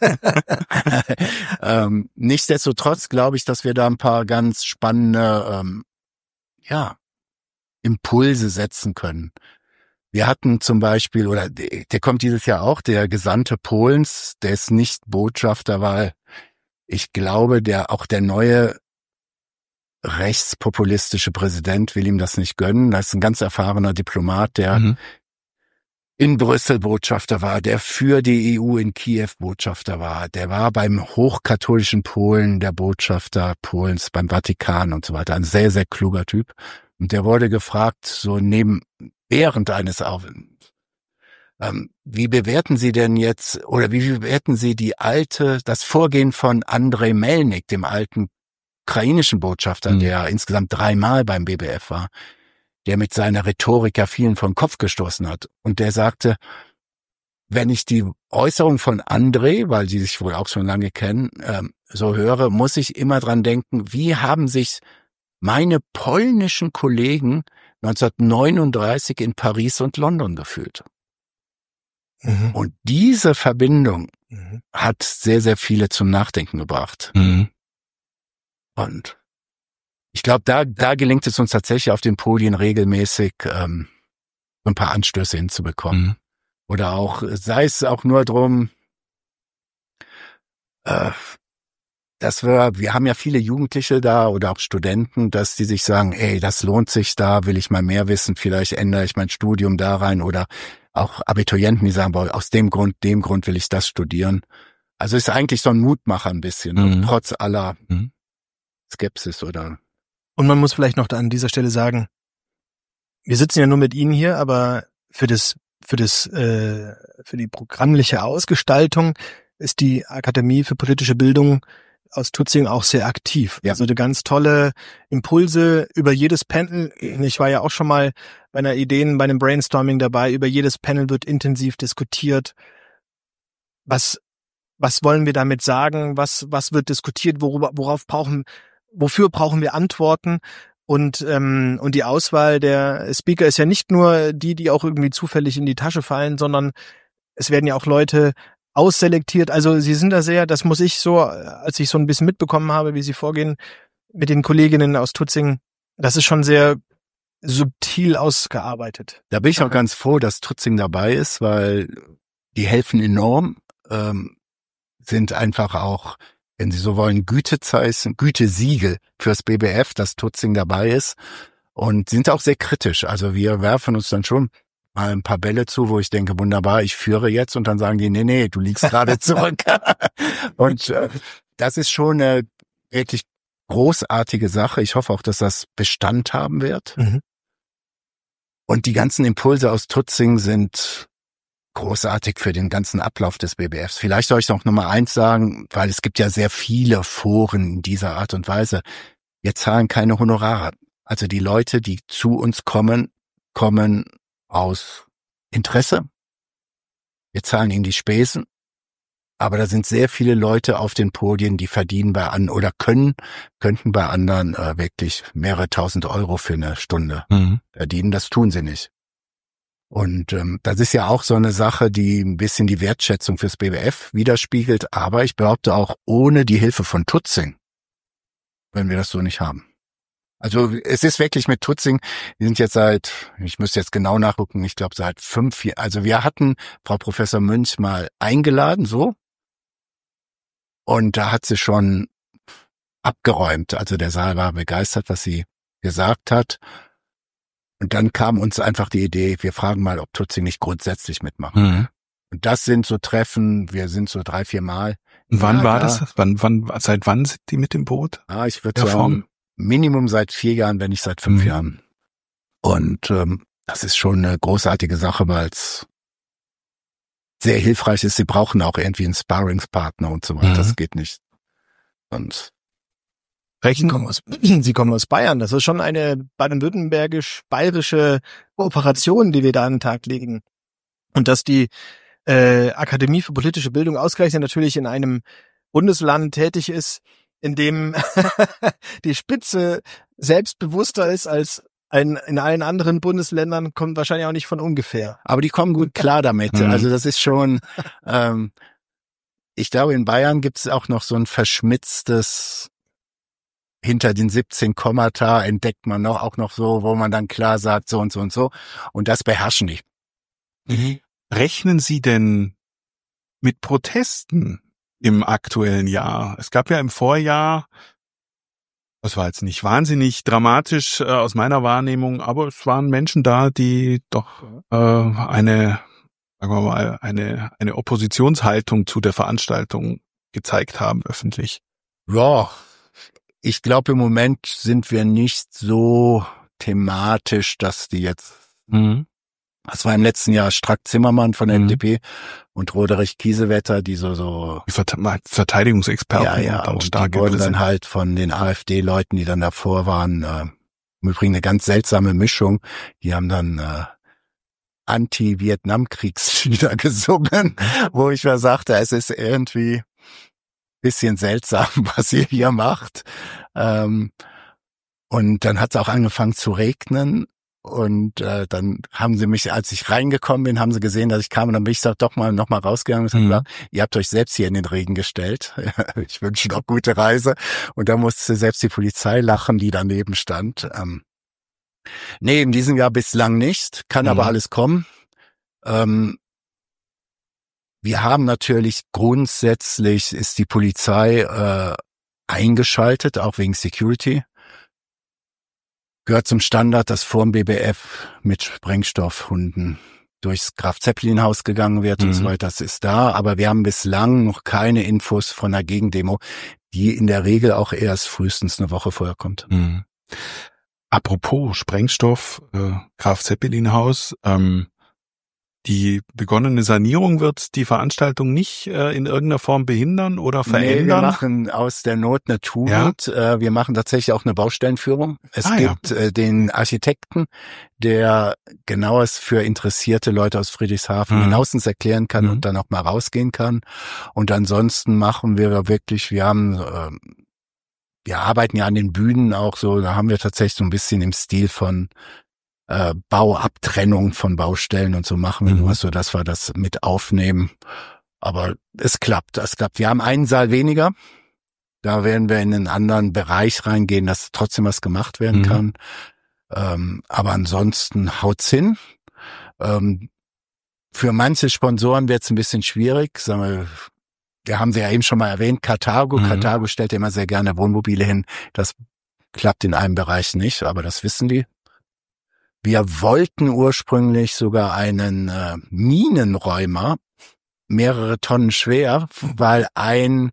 ähm, nichtsdestotrotz glaube ich, dass wir da ein paar ganz spannende, ähm, ja, Impulse setzen können. Wir hatten zum Beispiel, oder der kommt dieses Jahr auch, der Gesandte Polens, der ist nicht Botschafter, weil ich glaube, der auch der neue rechtspopulistische Präsident will ihm das nicht gönnen. Das ist ein ganz erfahrener Diplomat, der mhm. in Brüssel Botschafter war, der für die E U in Kiew Botschafter war, der war beim hochkatholischen Polen der Botschafter Polens beim Vatikan und so weiter. Ein sehr, sehr kluger Typ. Und der wurde gefragt, so neben, während eines Aufenthalts, ähm, wie bewerten Sie denn jetzt, oder wie bewerten Sie die alte, das Vorgehen von Andrei Melnik, dem alten ukrainischen Botschafter, mhm. der insgesamt dreimal beim B B F war, der mit seiner Rhetorik ja vielen vor den Kopf gestoßen hat. Und der sagte, wenn ich die Äußerung von Andrei, weil sie sich wohl auch schon lange kennen, ähm, so höre, muss ich immer dran denken, wie haben sich meine polnischen Kollegen neunzehnhundertneununddreißig in Paris und London gefühlt. Mhm. Und diese Verbindung mhm. hat sehr, sehr viele zum Nachdenken gebracht. Mhm. Und ich glaube, da, da gelingt es uns tatsächlich auf den Podien regelmäßig ähm, ein paar Anstöße hinzubekommen. Mhm. Oder auch, sei es auch nur drum, äh, dass wir, wir haben ja viele Jugendliche da oder auch Studenten, dass die sich sagen, ey, das lohnt sich, da will ich mal mehr wissen, vielleicht ändere ich mein Studium da rein, oder auch Abiturienten, die sagen, boah, aus dem Grund, dem Grund will ich das studieren. Also ist eigentlich so ein Mutmacher ein bisschen, mhm. trotz aller mhm. Skepsis oder. Und man muss vielleicht noch an dieser Stelle sagen, wir sitzen ja nur mit Ihnen hier, aber für das, für das, äh, für die programmliche Ausgestaltung ist die Akademie für politische Bildung aus Tutzing auch sehr aktiv. Ja. Also eine ganz tolle Impulse über jedes Panel. Ich war ja auch schon mal bei einer Ideen, bei einem Brainstorming dabei. Über jedes Panel wird intensiv diskutiert. Was, was wollen wir damit sagen? Was, was wird diskutiert? Worüber, worauf brauchen, wofür brauchen wir Antworten? Und, ähm, und die Auswahl der Speaker ist ja nicht nur die, die auch irgendwie zufällig in die Tasche fallen, sondern es werden ja auch Leute ausselektiert. Also sie sind da sehr, das muss ich so, als ich so ein bisschen mitbekommen habe, wie sie vorgehen mit den Kolleginnen aus Tutzing, das ist schon sehr subtil ausgearbeitet. Da bin ich auch ganz froh, dass Tutzing dabei ist, weil die helfen enorm, ähm, sind einfach auch, wenn Sie so wollen, Gütezeichen, Gütesiegel fürs B B F, dass Tutzing dabei ist, und sind auch sehr kritisch. Also wir werfen uns dann schon mal ein paar Bälle zu, wo ich denke, wunderbar, ich führe jetzt, und dann sagen die, nee, nee, du liegst gerade zurück. Und äh, das ist schon eine wirklich großartige Sache. Ich hoffe auch, dass das Bestand haben wird. Mhm. Und die ganzen Impulse aus Tutzing sind großartig für den ganzen Ablauf des B B Fs. Vielleicht soll ich noch Nummer eins sagen, weil es gibt ja sehr viele Foren in dieser Art und Weise. Wir zahlen keine Honorare. Also die Leute, die zu uns kommen, kommen aus Interesse. Wir zahlen ihnen die Spesen, aber da sind sehr viele Leute auf den Podien, die verdienen bei an oder können, könnten bei anderen äh, wirklich mehrere tausend Euro für eine Stunde mhm. verdienen. Das tun sie nicht. Und ähm, das ist ja auch so eine Sache, die ein bisschen die Wertschätzung fürs B B F widerspiegelt. Aber ich behaupte auch, ohne die Hilfe von Tutzing würden wir das so nicht haben. Also es ist wirklich mit Tutzing, wir sind jetzt seit, ich müsste jetzt genau nachgucken, ich glaube seit fünf Jahren, also wir hatten Frau Professor Münch mal eingeladen, so, und da hat sie schon abgeräumt, also der Saal war begeistert, was sie gesagt hat, und dann kam uns einfach die Idee, wir fragen mal, ob Tutzing nicht grundsätzlich mitmachen. Mhm. Und das sind so Treffen, wir sind so drei, vier Mal. Wann war da. das? Wann, wann, seit wann sind die mit dem Boot? Ah, ich würde sagen, Minimum seit vier Jahren, wenn nicht seit fünf mhm. Jahren. Und ähm, das ist schon eine großartige Sache, weil es sehr hilfreich ist. Sie brauchen auch irgendwie einen Sparringspartner und so weiter. Mhm. Das geht nicht. Und Sie kommen aus, Sie kommen aus Bayern. Das ist schon eine baden-württembergisch-bayerische Kooperation, die wir da an den Tag legen. Und dass die äh, Akademie für politische Bildung ausgerechnet natürlich in einem Bundesland tätig ist, in dem die Spitze selbstbewusster ist als ein, in allen anderen Bundesländern, kommt wahrscheinlich auch nicht von ungefähr. Aber die kommen gut klar damit. Mhm. Also das ist schon, ähm, ich glaube, in Bayern gibt es auch noch so ein verschmitztes, hinter den siebzehn Kommata entdeckt man noch auch noch so, wo man dann klar sagt, so und so und so. Und das beherrschen die. Mhm. Rechnen Sie denn mit Protesten im aktuellen Jahr? Es gab ja im Vorjahr, das war jetzt nicht wahnsinnig dramatisch äh, aus meiner Wahrnehmung, aber es waren Menschen da, die doch äh, eine, sagen wir mal, eine eine Oppositionshaltung zu der Veranstaltung gezeigt haben öffentlich. Ja, ich glaube, im Moment sind wir nicht so thematisch, dass die jetzt, Mhm. das war im letzten Jahr Strack-Zimmermann von der Mhm. F D P und Roderich Kiesewetter, die so, so, Die Verte- Verteidigungsexperten ja, ja, und dann und stark die wurden dann repräsentiert. halt von den AfD-Leuten, die dann davor waren, äh, im Übrigen eine ganz seltsame Mischung. Die haben dann äh, Anti-Vietnamkriegslieder gesungen, wo ich mir sagte, es ist irgendwie bisschen seltsam, was ihr hier macht. Ähm, und dann hat es auch angefangen zu regnen. Und äh, dann haben sie mich, als ich reingekommen bin, haben sie gesehen, dass ich kam. Und dann bin ich doch mal noch mal rausgegangen und Mhm. gesagt, ihr habt euch selbst hier in den Regen gestellt. Ich wünsche noch gute Reise. Und da musste selbst die Polizei lachen, die daneben stand. Ähm, nee, in diesem Jahr bislang nicht. Kann Mhm. aber alles kommen. Ähm, wir haben natürlich grundsätzlich, ist die Polizei äh, eingeschaltet, auch wegen Security. Gehört zum Standard, dass vor dem B B F mit Sprengstoffhunden durchs Graf-Zeppelin-Haus gegangen wird Mhm. und so weiter. Das ist da, aber wir haben bislang noch keine Infos von einer Gegendemo, die in der Regel auch erst frühestens eine Woche vorher kommt. Mhm. Apropos Sprengstoff, äh, Graf-Zeppelin-Haus, ähm, die begonnene Sanierung wird die Veranstaltung nicht äh, in irgendeiner Form behindern oder Nee, wir verändern? machen aus der Not eine Tugend. Äh, wir machen tatsächlich auch eine Baustellenführung. Es Ah, ja. gibt äh, den Architekten, der genaues für interessierte Leute aus Friedrichshafen Mhm. genauestens erklären kann Mhm. und dann auch mal rausgehen kann. Und ansonsten machen wir wirklich, wir haben, ähm, wir arbeiten ja an den Bühnen auch so, da haben wir tatsächlich so ein bisschen im Stil von äh, Bauabtrennung von Baustellen und so machen wir Mhm. nur so, dass wir das mit aufnehmen. Aber es klappt, es klappt. Wir haben einen Saal weniger. Da werden wir in einen anderen Bereich reingehen, dass trotzdem was gemacht werden Mhm. kann. Ähm, aber ansonsten haut's hin. Ähm, für manche Sponsoren wird's ein bisschen schwierig. Sagen wir, wir haben sie ja eben schon mal erwähnt, Karthago. Mhm. Karthago stellt immer sehr gerne Wohnmobile hin. Das klappt in einem Bereich nicht, aber das wissen die. Wir wollten ursprünglich sogar einen äh, Minenräumer, mehrere Tonnen schwer, weil ein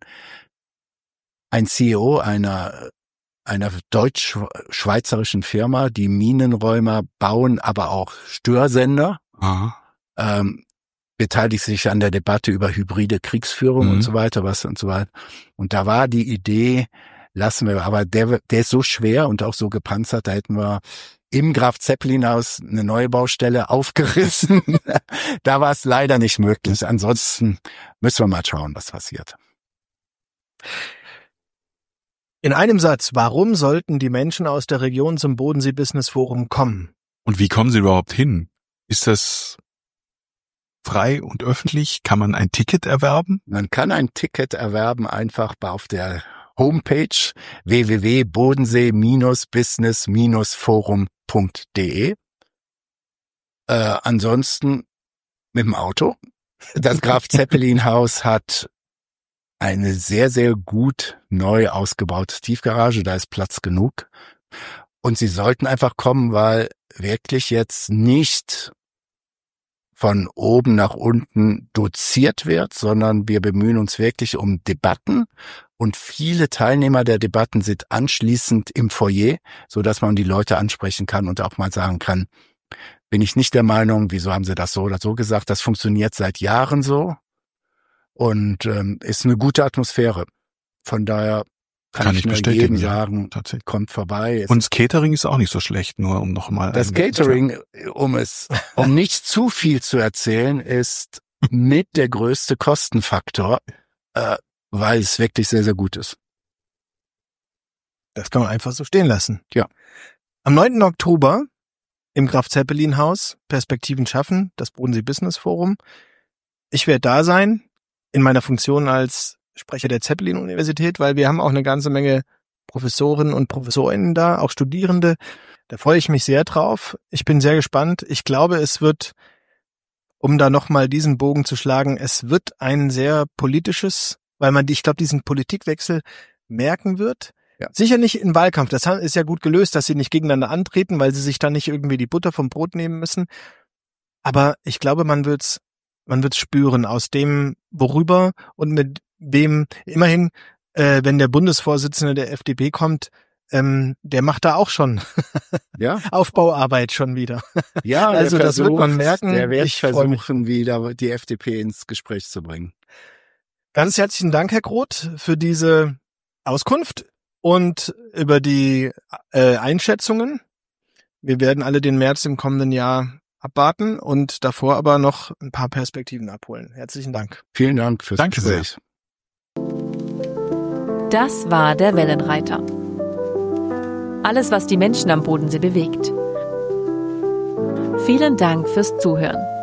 ein C E O einer einer deutsch-schweizerischen Firma, die Minenräumer bauen, aber auch Störsender, Aha. ähm, beteiligt sich an der Debatte über hybride Kriegsführung Mhm. und so weiter, was und so weiter. Und da war die Idee, lassen wir, aber der, der ist so schwer und auch so gepanzert, da hätten wir im Graf-Zeppelin-Haus eine neue Baustelle aufgerissen. Da war es leider nicht möglich. Ansonsten müssen wir mal schauen, was passiert. In einem Satz, warum sollten die Menschen aus der Region zum Bodensee Business Forum kommen? Und wie kommen Sie überhaupt hin? Ist das frei und öffentlich? Kann man ein Ticket erwerben? Man kann ein Ticket erwerben einfach auf der Homepage w w w punkt bodensee business forum punkt de. Äh, ansonsten mit dem Auto. Das Graf-Zeppelin-Haus hat eine sehr, sehr gut neu ausgebaute Tiefgarage. Da ist Platz genug. Und Sie sollten einfach kommen, weil wirklich jetzt nicht von oben nach unten doziert wird, sondern wir bemühen uns wirklich um Debatten. Und viele Teilnehmer der Debatten sind anschließend im Foyer, so dass man die Leute ansprechen kann und auch mal sagen kann, bin ich nicht der Meinung, wieso haben sie das so oder so gesagt? Das funktioniert seit Jahren so und ähm, ist eine gute Atmosphäre. Von daher kann, Kann ich ich nur bestätigen, jedem ja, sagen, tatsächlich. kommt vorbei. Es Und das Catering ist auch nicht so schlecht, nur um nochmal... Das Catering, um es, um nicht zu viel zu erzählen, ist mit der größte Kostenfaktor, äh, weil es wirklich sehr, sehr gut ist. Das kann man einfach so stehen lassen. Ja. Am neunten Oktober im Graf-Zeppelin-Haus Perspektiven schaffen, das Bodensee Business Forum. Ich werde da sein in meiner Funktion als Sprecher der Zeppelin-Universität, weil wir haben auch eine ganze Menge Professorinnen und Professorinnen da, auch Studierende. Da freue ich mich sehr drauf. Ich bin sehr gespannt. Ich glaube, es wird, um da nochmal diesen Bogen zu schlagen, es wird ein sehr politisches, weil man, ich glaube, diesen Politikwechsel merken wird. Ja. Sicher nicht im Wahlkampf. Das ist ja gut gelöst, dass sie nicht gegeneinander antreten, weil sie sich dann nicht irgendwie die Butter vom Brot nehmen müssen. Aber ich glaube, man wird's, man wird's spüren aus dem, worüber und mit wem. Immerhin, äh, wenn der Bundesvorsitzende der F D P kommt, ähm, der macht da auch schon Ja. Aufbauarbeit schon wieder. Ja, also der das wird man versucht- merken. Der wird Ich freu mich. versuchen, wieder die F D P ins Gespräch zu bringen. Ganz herzlichen Dank, Herr Groth, für diese Auskunft und über die äh, Einschätzungen. Wir werden alle den März im kommenden Jahr abwarten und davor aber noch ein paar Perspektiven abholen. Herzlichen Dank. Vielen Dank fürs Danke sehr. Gespräch. Das war der Wellenreiter. Alles, was die Menschen am Bodensee bewegt. Vielen Dank fürs Zuhören.